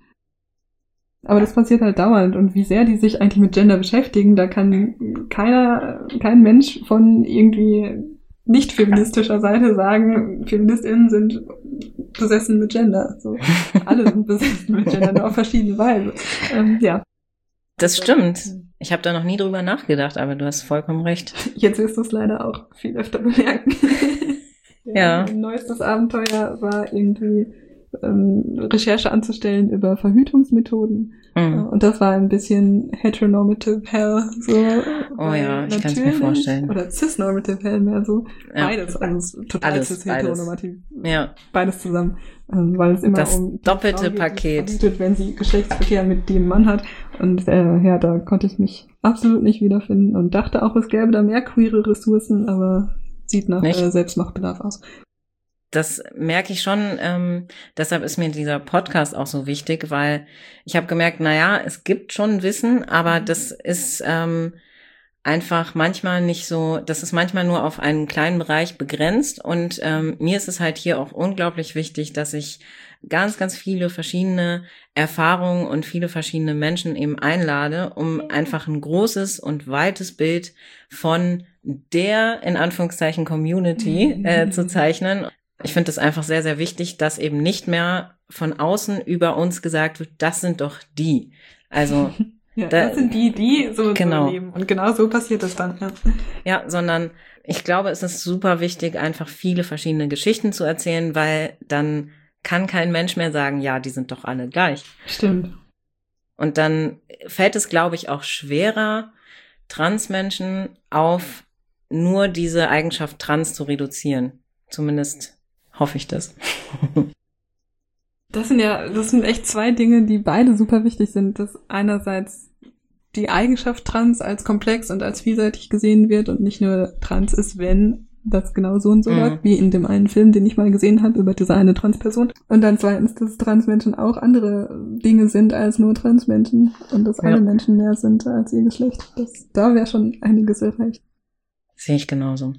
Aber das passiert halt dauernd und wie sehr die sich eigentlich mit Gender beschäftigen, da kann keiner, kein Mensch von irgendwie nicht feministischer Seite sagen, FeministInnen sind besessen mit Gender. So. Alle sind besessen mit Gender, nur auf verschiedene Weise. Ähm, ja. Das stimmt. Ich habe da noch nie drüber nachgedacht, aber du hast vollkommen recht. Jetzt wirst du es leider auch viel öfter bemerken. ja. ja. Mein neuestes Abenteuer war irgendwie ähm, Recherche anzustellen über Verhütungsmethoden. Mhm. Und das war ein bisschen heteronormative hell. So, oh ja, ich kann es mir vorstellen. Oder cisnormative hell mehr so. Ja. Beides, also total alles, cis-heteronormativ. Ja. Beides zusammen. Ähm, weil es immer das um doppelte geht, Paket. Verhütet, wenn sie Geschlechtsverkehr mit dem Mann hat. Und äh, ja, da konnte ich mich absolut nicht wiederfinden und dachte auch, es gäbe da mehr queere Ressourcen, aber sieht nach äh, Selbstmachbedarf aus. Das merke ich schon, ähm, deshalb ist mir dieser Podcast auch so wichtig, weil ich habe gemerkt, naja, es gibt schon Wissen, aber das ist ähm, einfach manchmal nicht so, das ist manchmal nur auf einen kleinen Bereich begrenzt und ähm, mir ist es halt hier auch unglaublich wichtig, dass ich ganz, ganz viele verschiedene Erfahrungen und viele verschiedene Menschen eben einlade, um einfach ein großes und weites Bild von der, in Anführungszeichen, Community äh, zu zeichnen. Ich finde es einfach sehr, sehr wichtig, dass eben nicht mehr von außen über uns gesagt wird, das sind doch die. Also ja, da, das sind die, die so, genau. so leben. Und genau so passiert das dann. Ja. ja, sondern ich glaube, es ist super wichtig, einfach viele verschiedene Geschichten zu erzählen, weil dann kann kein Mensch mehr sagen, ja, die sind doch alle gleich. Stimmt. Und dann fällt es, glaube ich, auch schwerer, Transmenschen auf nur diese Eigenschaft trans zu reduzieren. Zumindest hoffe ich das. Das sind ja, das sind echt zwei Dinge, die beide super wichtig sind. Dass einerseits die Eigenschaft trans als komplex und als vielseitig gesehen wird und nicht nur trans ist, wenn das genau so und so Mhm. läuft, wie in dem einen Film, den ich mal gesehen habe, über diese eine Transperson. Und dann zweitens, dass Transmenschen auch andere Dinge sind als nur Transmenschen und dass Ja. alle Menschen mehr sind als ihr Geschlecht. Das, da wäre schon einiges erreicht. Sehe ich genauso.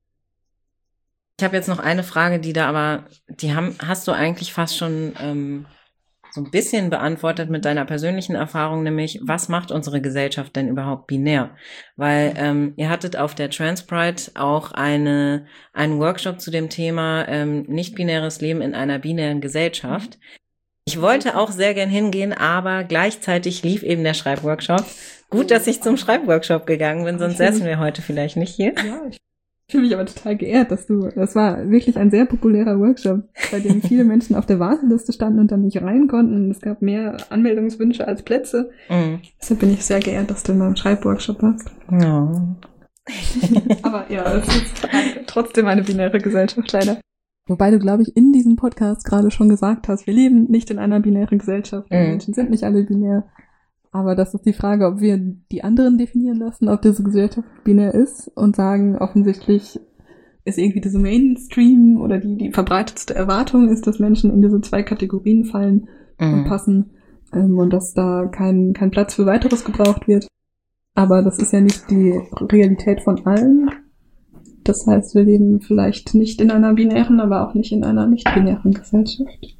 Ich habe jetzt noch eine Frage, die da aber, die haben, hast du eigentlich fast schon ähm, so ein bisschen beantwortet mit deiner persönlichen Erfahrung, nämlich, was macht unsere Gesellschaft denn überhaupt binär? Weil ähm, ihr hattet auf der Transpride auch eine einen Workshop zu dem Thema ähm, nicht-binäres Leben in einer binären Gesellschaft. Ich wollte auch sehr gern hingehen, aber gleichzeitig lief eben der Schreibworkshop. Gut, dass ich zum Schreibworkshop gegangen bin, sonst säßen wir heute vielleicht nicht hier. Ja, ich fühle mich aber total geehrt, dass du, das war wirklich ein sehr populärer Workshop, bei dem viele Menschen auf der Warteliste standen und dann nicht rein konnten. Es gab mehr Anmeldungswünsche als Plätze. Mhm. Deshalb bin ich sehr geehrt, dass du in meinem Schreibworkshop warst. Ja. Aber ja, es ist trotzdem eine binäre Gesellschaft, leider. Wobei du, glaube ich, in diesem Podcast gerade schon gesagt hast, wir leben nicht in einer binären Gesellschaft. Die Mhm. Menschen sind nicht alle binär. Aber das ist die Frage, ob wir die anderen definieren lassen, ob diese Gesellschaft binär ist und sagen, offensichtlich ist irgendwie diese Mainstream oder die, die verbreitetste Erwartung ist, dass Menschen in diese zwei Kategorien fallen und Mhm. passen ähm, und dass da kein, kein Platz für weiteres gebraucht wird. Aber das ist ja nicht die Realität von allen. Das heißt, wir leben vielleicht nicht in einer binären, aber auch nicht in einer nicht-binären Gesellschaft.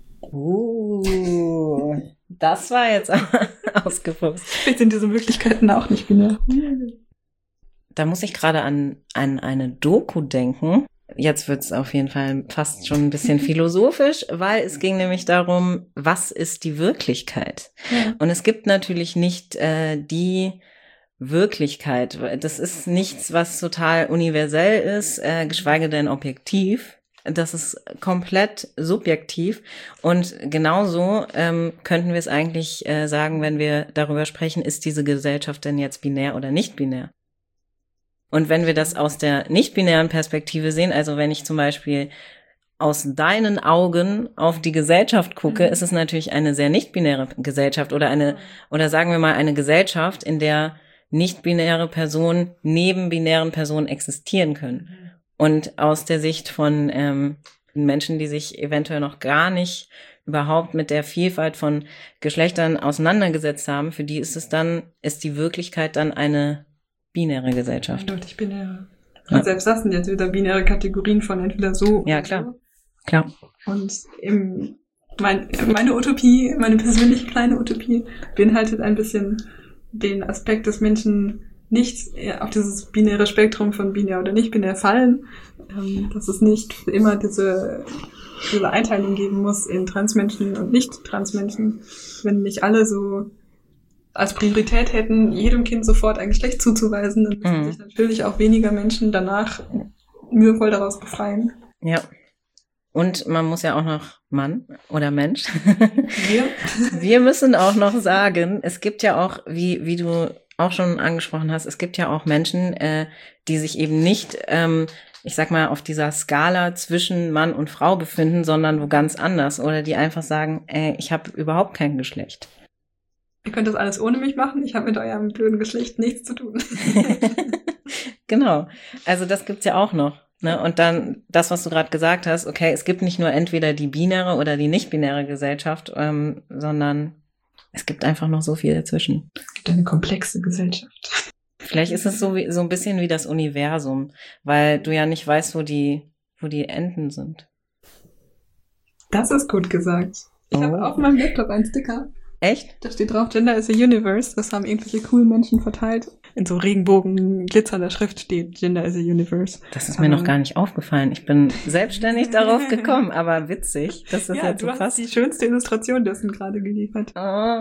Uh, das war jetzt aber ausgefuchst. Vielleicht sind diese Möglichkeiten auch nicht binär. Da muss ich gerade an, an eine Doku denken. Jetzt wird's auf jeden Fall fast schon ein bisschen philosophisch, weil es ging nämlich darum, was ist die Wirklichkeit? Ja. Und es gibt natürlich nicht äh, die Wirklichkeit. Das ist nichts, was total universell ist, äh, geschweige denn objektiv. Das ist komplett subjektiv. Und genauso ähm, könnten wir es eigentlich äh, sagen, wenn wir darüber sprechen, ist diese Gesellschaft denn jetzt binär oder nicht binär? Und wenn wir das aus der nicht-binären Perspektive sehen, also wenn ich zum Beispiel aus deinen Augen auf die Gesellschaft gucke, Mhm. ist es natürlich eine sehr nicht-binäre Gesellschaft oder eine, oder sagen wir mal eine Gesellschaft, in der nicht-binäre Personen neben binären Personen existieren können. Und aus der Sicht von ähm, Menschen, die sich eventuell noch gar nicht überhaupt mit der Vielfalt von Geschlechtern auseinandergesetzt haben, für die ist es dann, ist die Wirklichkeit dann eine binäre Gesellschaft. Eindeutig binäre. Ja. Und selbst das sind jetzt wieder binäre Kategorien von entweder so Ja, oder klar. Klar. so. Und im, mein, meine Utopie, meine persönliche kleine Utopie, beinhaltet ein bisschen den Aspekt, dass Menschen nicht auf dieses binäre Spektrum von binär oder nicht binär fallen, ähm, dass es nicht immer diese, diese Einteilung geben muss in Transmenschen und Nicht-Transmenschen, wenn nicht alle so als Priorität hätten, jedem Kind sofort ein Geschlecht zuzuweisen, dann müssen Mhm. sich natürlich auch weniger Menschen danach mühevoll daraus befreien. Ja. Und man muss ja auch noch Mann oder Mensch. Wir? Wir müssen auch noch sagen, es gibt ja auch, wie, wie du auch schon angesprochen hast, es gibt ja auch Menschen, äh, die sich eben nicht, ähm, ich sag mal, auf dieser Skala zwischen Mann und Frau befinden, sondern wo ganz anders. Oder die einfach sagen, ey, ich habe überhaupt kein Geschlecht. Ihr könnt das alles ohne mich machen, ich habe mit eurem blöden Geschlecht nichts zu tun. Genau. Also das gibt's ja auch noch. Ne? Und dann das, was du gerade gesagt hast, okay, es gibt nicht nur entweder die binäre oder die nicht-binäre Gesellschaft, ähm, sondern es gibt einfach noch so viel dazwischen. Es gibt eine komplexe Gesellschaft. Vielleicht ist es so wie, so ein bisschen wie das Universum, weil du ja nicht weißt, wo die, wo die Enden sind. Das ist gut gesagt. Ich Oh. habe auf meinem Laptop einen Sticker. Echt? Da steht drauf, Gender is a Universe. Das haben irgendwelche coolen Menschen verteilt. In so Regenbogen, glitzernder Schrift steht, Gender is a Universe. Das ist mir Aber- noch gar nicht aufgefallen. Ich bin selbstständig darauf gekommen, aber witzig, dass das Ja, jetzt du so hast passt. die schönste Illustration dessen gerade geliefert. Oh.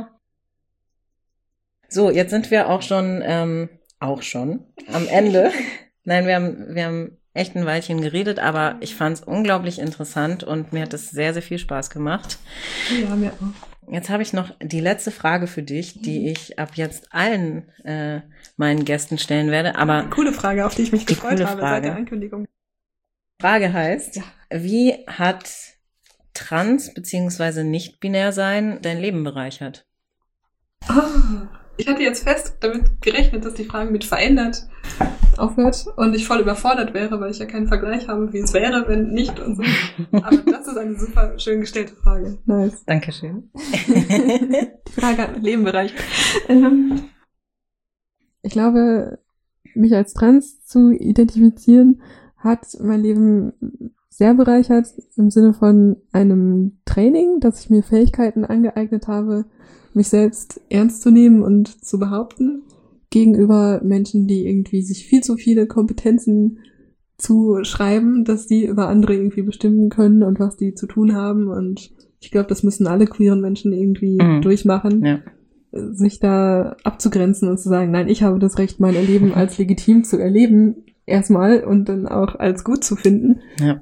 So, jetzt sind wir auch schon, ähm, auch schon am Ende. Nein, wir haben, wir haben echt ein Weilchen geredet, aber ich fand es unglaublich interessant und mir hat es sehr, sehr viel Spaß gemacht. Ja, mir auch. Jetzt habe ich noch die letzte Frage für dich, die ich ab jetzt allen äh, meinen Gästen stellen werde. Aber Coole Frage, auf die ich mich Die gefreut coole habe seit Frage. der Ankündigung. Frage heißt, Ja. wie hat trans- bzw. nicht-binär sein dein Leben bereichert? Ah, ich hatte jetzt fest damit gerechnet, dass die Frage mit verändert aufhört und ich voll überfordert wäre, weil ich ja keinen Vergleich habe, wie es wäre, wenn nicht und so. Aber das ist eine super schön gestellte Frage. Nice. Dankeschön. Die Frage hat mein Leben bereichert. Ähm, ich glaube, mich als trans zu identifizieren, hat mein Leben sehr bereichert im Sinne von einem Training, dass ich mir Fähigkeiten angeeignet habe, mich selbst ernst zu nehmen und zu behaupten gegenüber Menschen, die irgendwie sich viel zu viele Kompetenzen zuschreiben, dass die über andere irgendwie bestimmen können und was die zu tun haben. Und ich glaube, das müssen alle queeren Menschen irgendwie mhm. durchmachen, ja. sich da abzugrenzen und zu sagen, nein, ich habe das Recht, mein Leben als legitim zu erleben, erstmal und dann auch als gut zu finden. Ja.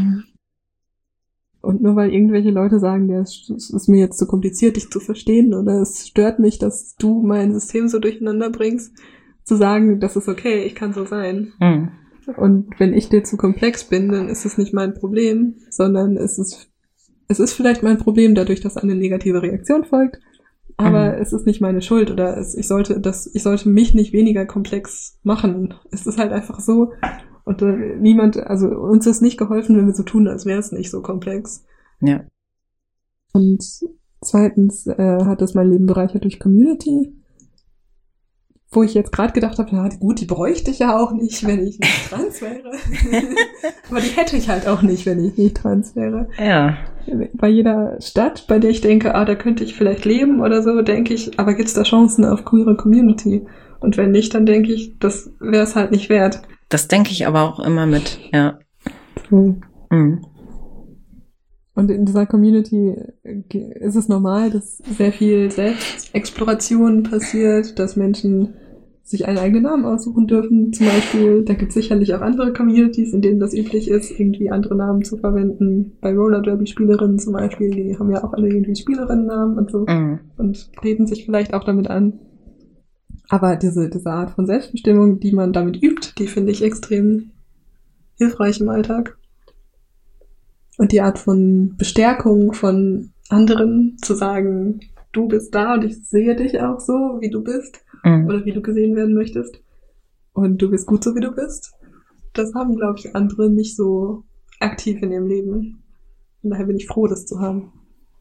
Und nur weil irgendwelche Leute sagen, ja, es ist mir jetzt zu kompliziert, dich zu verstehen oder es stört mich, dass du mein System so durcheinander bringst, zu sagen, das ist okay, ich kann so sein. Mhm. Und wenn ich dir zu komplex bin, dann ist es nicht mein Problem, sondern es ist, es ist vielleicht mein Problem dadurch, dass eine negative Reaktion folgt, aber mhm. es ist nicht meine Schuld oder es, ich sollte das, ich sollte mich nicht weniger komplex machen. Es ist halt einfach so. Und äh, niemand, also uns ist nicht geholfen, wenn wir so tun, als wäre es nicht so komplex. Ja. Und zweitens äh, hat es mein Leben bereichert durch Community, wo ich jetzt gerade gedacht habe, ja gut, die bräuchte ich ja auch nicht, wenn ich nicht trans wäre. Aber die hätte ich halt auch nicht, wenn ich nicht trans wäre. Ja. Bei jeder Stadt, bei der ich denke, ah, da könnte ich vielleicht leben oder so, denke ich, aber gibt's da Chancen auf queere Community? Und wenn nicht, dann denke ich, das wäre es halt nicht wert. Das denke ich aber auch immer mit, ja. So. Mhm. Und in dieser Community ist es normal, dass sehr viel Selbstexploration passiert, dass Menschen sich einen eigenen Namen aussuchen dürfen. Zum Beispiel, da gibt es sicherlich auch andere Communities, in denen das üblich ist, irgendwie andere Namen zu verwenden. Bei Roller Derby Spielerinnen zum Beispiel, die haben ja auch alle irgendwie Spielerinnennamen und so mhm. und reden sich vielleicht auch damit an. Aber diese, diese Art von Selbstbestimmung, die man damit übt, die finde ich extrem hilfreich im Alltag. Und die Art von Bestärkung von anderen, zu sagen, du bist da und ich sehe dich auch so, wie du bist, mhm. oder wie du gesehen werden möchtest. Und du bist gut so, wie du bist. Das haben, glaube ich, andere nicht so aktiv in ihrem Leben. Und daher bin ich froh, das zu haben.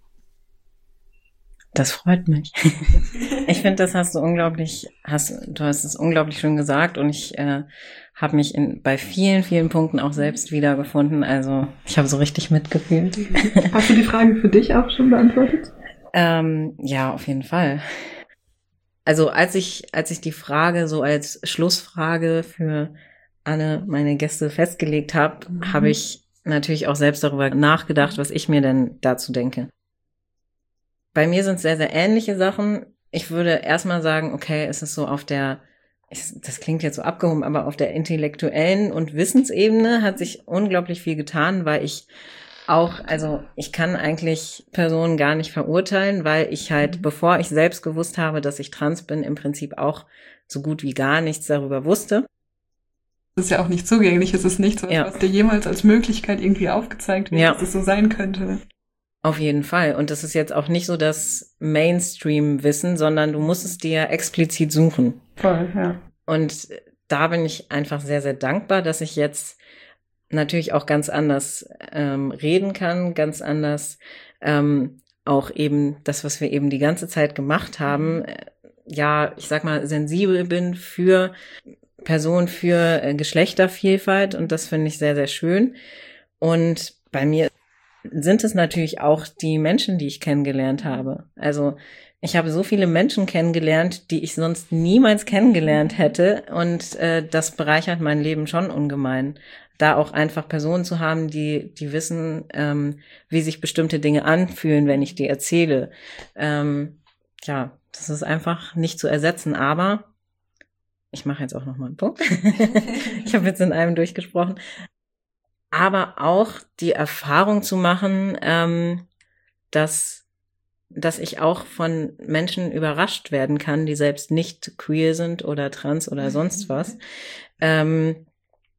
Das freut mich. Ich finde, das hast du unglaublich, hast, du hast es unglaublich schön gesagt und ich äh, habe mich in, bei vielen, vielen Punkten auch selbst wiedergefunden. Also ich habe so richtig mitgefühlt. Hast du die Frage für dich auch schon beantwortet? ähm, ja, auf jeden Fall. Also als ich, als ich die Frage so als Schlussfrage für alle meine Gäste festgelegt habe, mhm. habe ich natürlich auch selbst darüber nachgedacht, was ich mir denn dazu denke. Bei mir sind es sehr, sehr ähnliche Sachen. Ich würde erstmal sagen, okay, es ist so auf der, das klingt jetzt so abgehoben, aber auf der intellektuellen und Wissensebene hat sich unglaublich viel getan, weil ich auch, also ich kann eigentlich Personen gar nicht verurteilen, weil ich halt, bevor ich selbst gewusst habe, dass ich trans bin, im Prinzip auch so gut wie gar nichts darüber wusste. Das ist ja auch nicht zugänglich, es ist nichts, ja. was dir jemals als Möglichkeit irgendwie aufgezeigt wird, ja. dass es so sein könnte. Auf jeden Fall. Und das ist jetzt auch nicht so das Mainstream-Wissen, sondern du musst es dir explizit suchen. Voll, ja. Und da bin ich einfach sehr, sehr dankbar, dass ich jetzt natürlich auch ganz anders ähm, reden kann, ganz anders ähm, auch eben das, was wir eben die ganze Zeit gemacht haben, äh, ja, ich sag mal, sensibel bin für Personen, für äh, Geschlechtervielfalt und das finde ich sehr, sehr schön. Und bei mir sind es natürlich auch die Menschen, die ich kennengelernt habe. Also ich habe so viele Menschen kennengelernt, die ich sonst niemals kennengelernt hätte und äh, das bereichert mein Leben schon ungemein. Da auch einfach Personen zu haben, die die wissen, ähm, wie sich bestimmte Dinge anfühlen, wenn ich die erzähle. Ähm, ja, das ist einfach nicht zu ersetzen, aber ich mache jetzt auch noch mal einen Punkt. Ich habe jetzt in einem durchgesprochen. Aber auch die Erfahrung zu machen, ähm, dass, dass ich auch von Menschen überrascht werden kann, die selbst nicht queer sind oder trans oder sonst was. Ähm,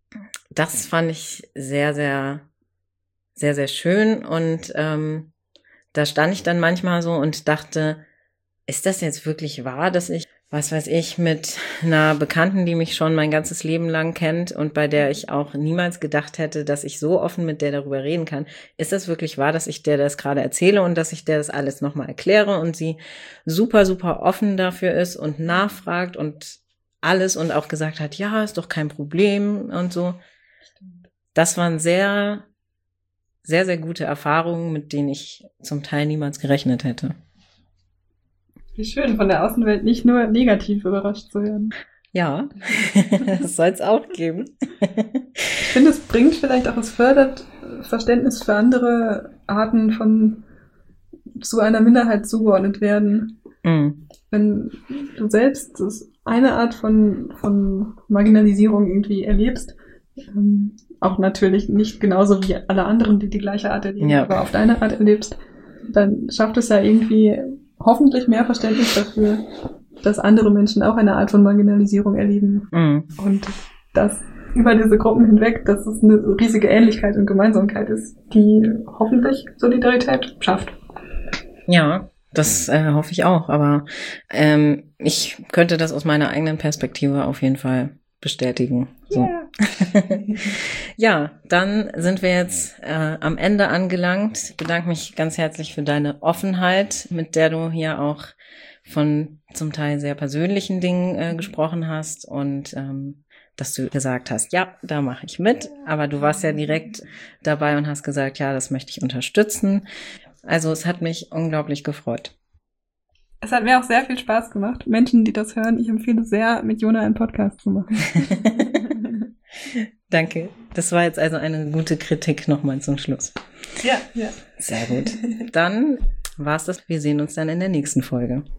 das fand ich sehr, sehr, sehr, sehr schön. Und ähm, da stand ich dann manchmal so und dachte, ist das jetzt wirklich wahr, dass ich was weiß ich, mit einer Bekannten, die mich schon mein ganzes Leben lang kennt und bei der ich auch niemals gedacht hätte, dass ich so offen mit der darüber reden kann. Ist das wirklich wahr, dass ich der das gerade erzähle und dass ich der das alles nochmal erkläre und sie super, super offen dafür ist und nachfragt und alles und auch gesagt hat, ja, ist doch kein Problem und so. Das waren sehr, sehr, sehr gute Erfahrungen, mit denen ich zum Teil niemals gerechnet hätte. Wie schön, von der Außenwelt nicht nur negativ überrascht zu werden. Ja, das soll es auch geben. Ich finde, es bringt vielleicht auch, es fördert Verständnis für andere Arten von zu einer Minderheit zugeordnet werden. Mhm. Wenn du selbst eine Art von, von Marginalisierung irgendwie erlebst, ähm, auch natürlich nicht genauso wie alle anderen, die die gleiche Art erleben, ja. aber auf deine Art erlebst, dann schafft es ja irgendwie hoffentlich mehr Verständnis dafür, dass andere Menschen auch eine Art von Marginalisierung erleben. Mhm. Und dass über diese Gruppen hinweg, dass es eine riesige Ähnlichkeit und Gemeinsamkeit ist, die hoffentlich Solidarität schafft. Ja, das äh, hoffe ich auch. Aber ähm, ich könnte das aus meiner eigenen Perspektive auf jeden Fall bestätigen. So. Yeah. Ja, dann sind wir jetzt äh, am Ende angelangt. Ich bedanke mich ganz herzlich für deine Offenheit, mit der du hier auch von zum Teil sehr persönlichen Dingen äh, gesprochen hast und ähm, dass du gesagt hast, ja, da mache ich mit. Aber du warst ja direkt dabei und hast gesagt, ja, das möchte ich unterstützen. Also es hat mich unglaublich gefreut. Es hat mir auch sehr viel Spaß gemacht. Menschen, die das hören, ich empfehle sehr, mit Jona einen Podcast zu machen. Danke. Das war jetzt also eine gute Kritik nochmal zum Schluss. Ja, ja. Sehr gut. Dann war's das. Wir sehen uns dann in der nächsten Folge.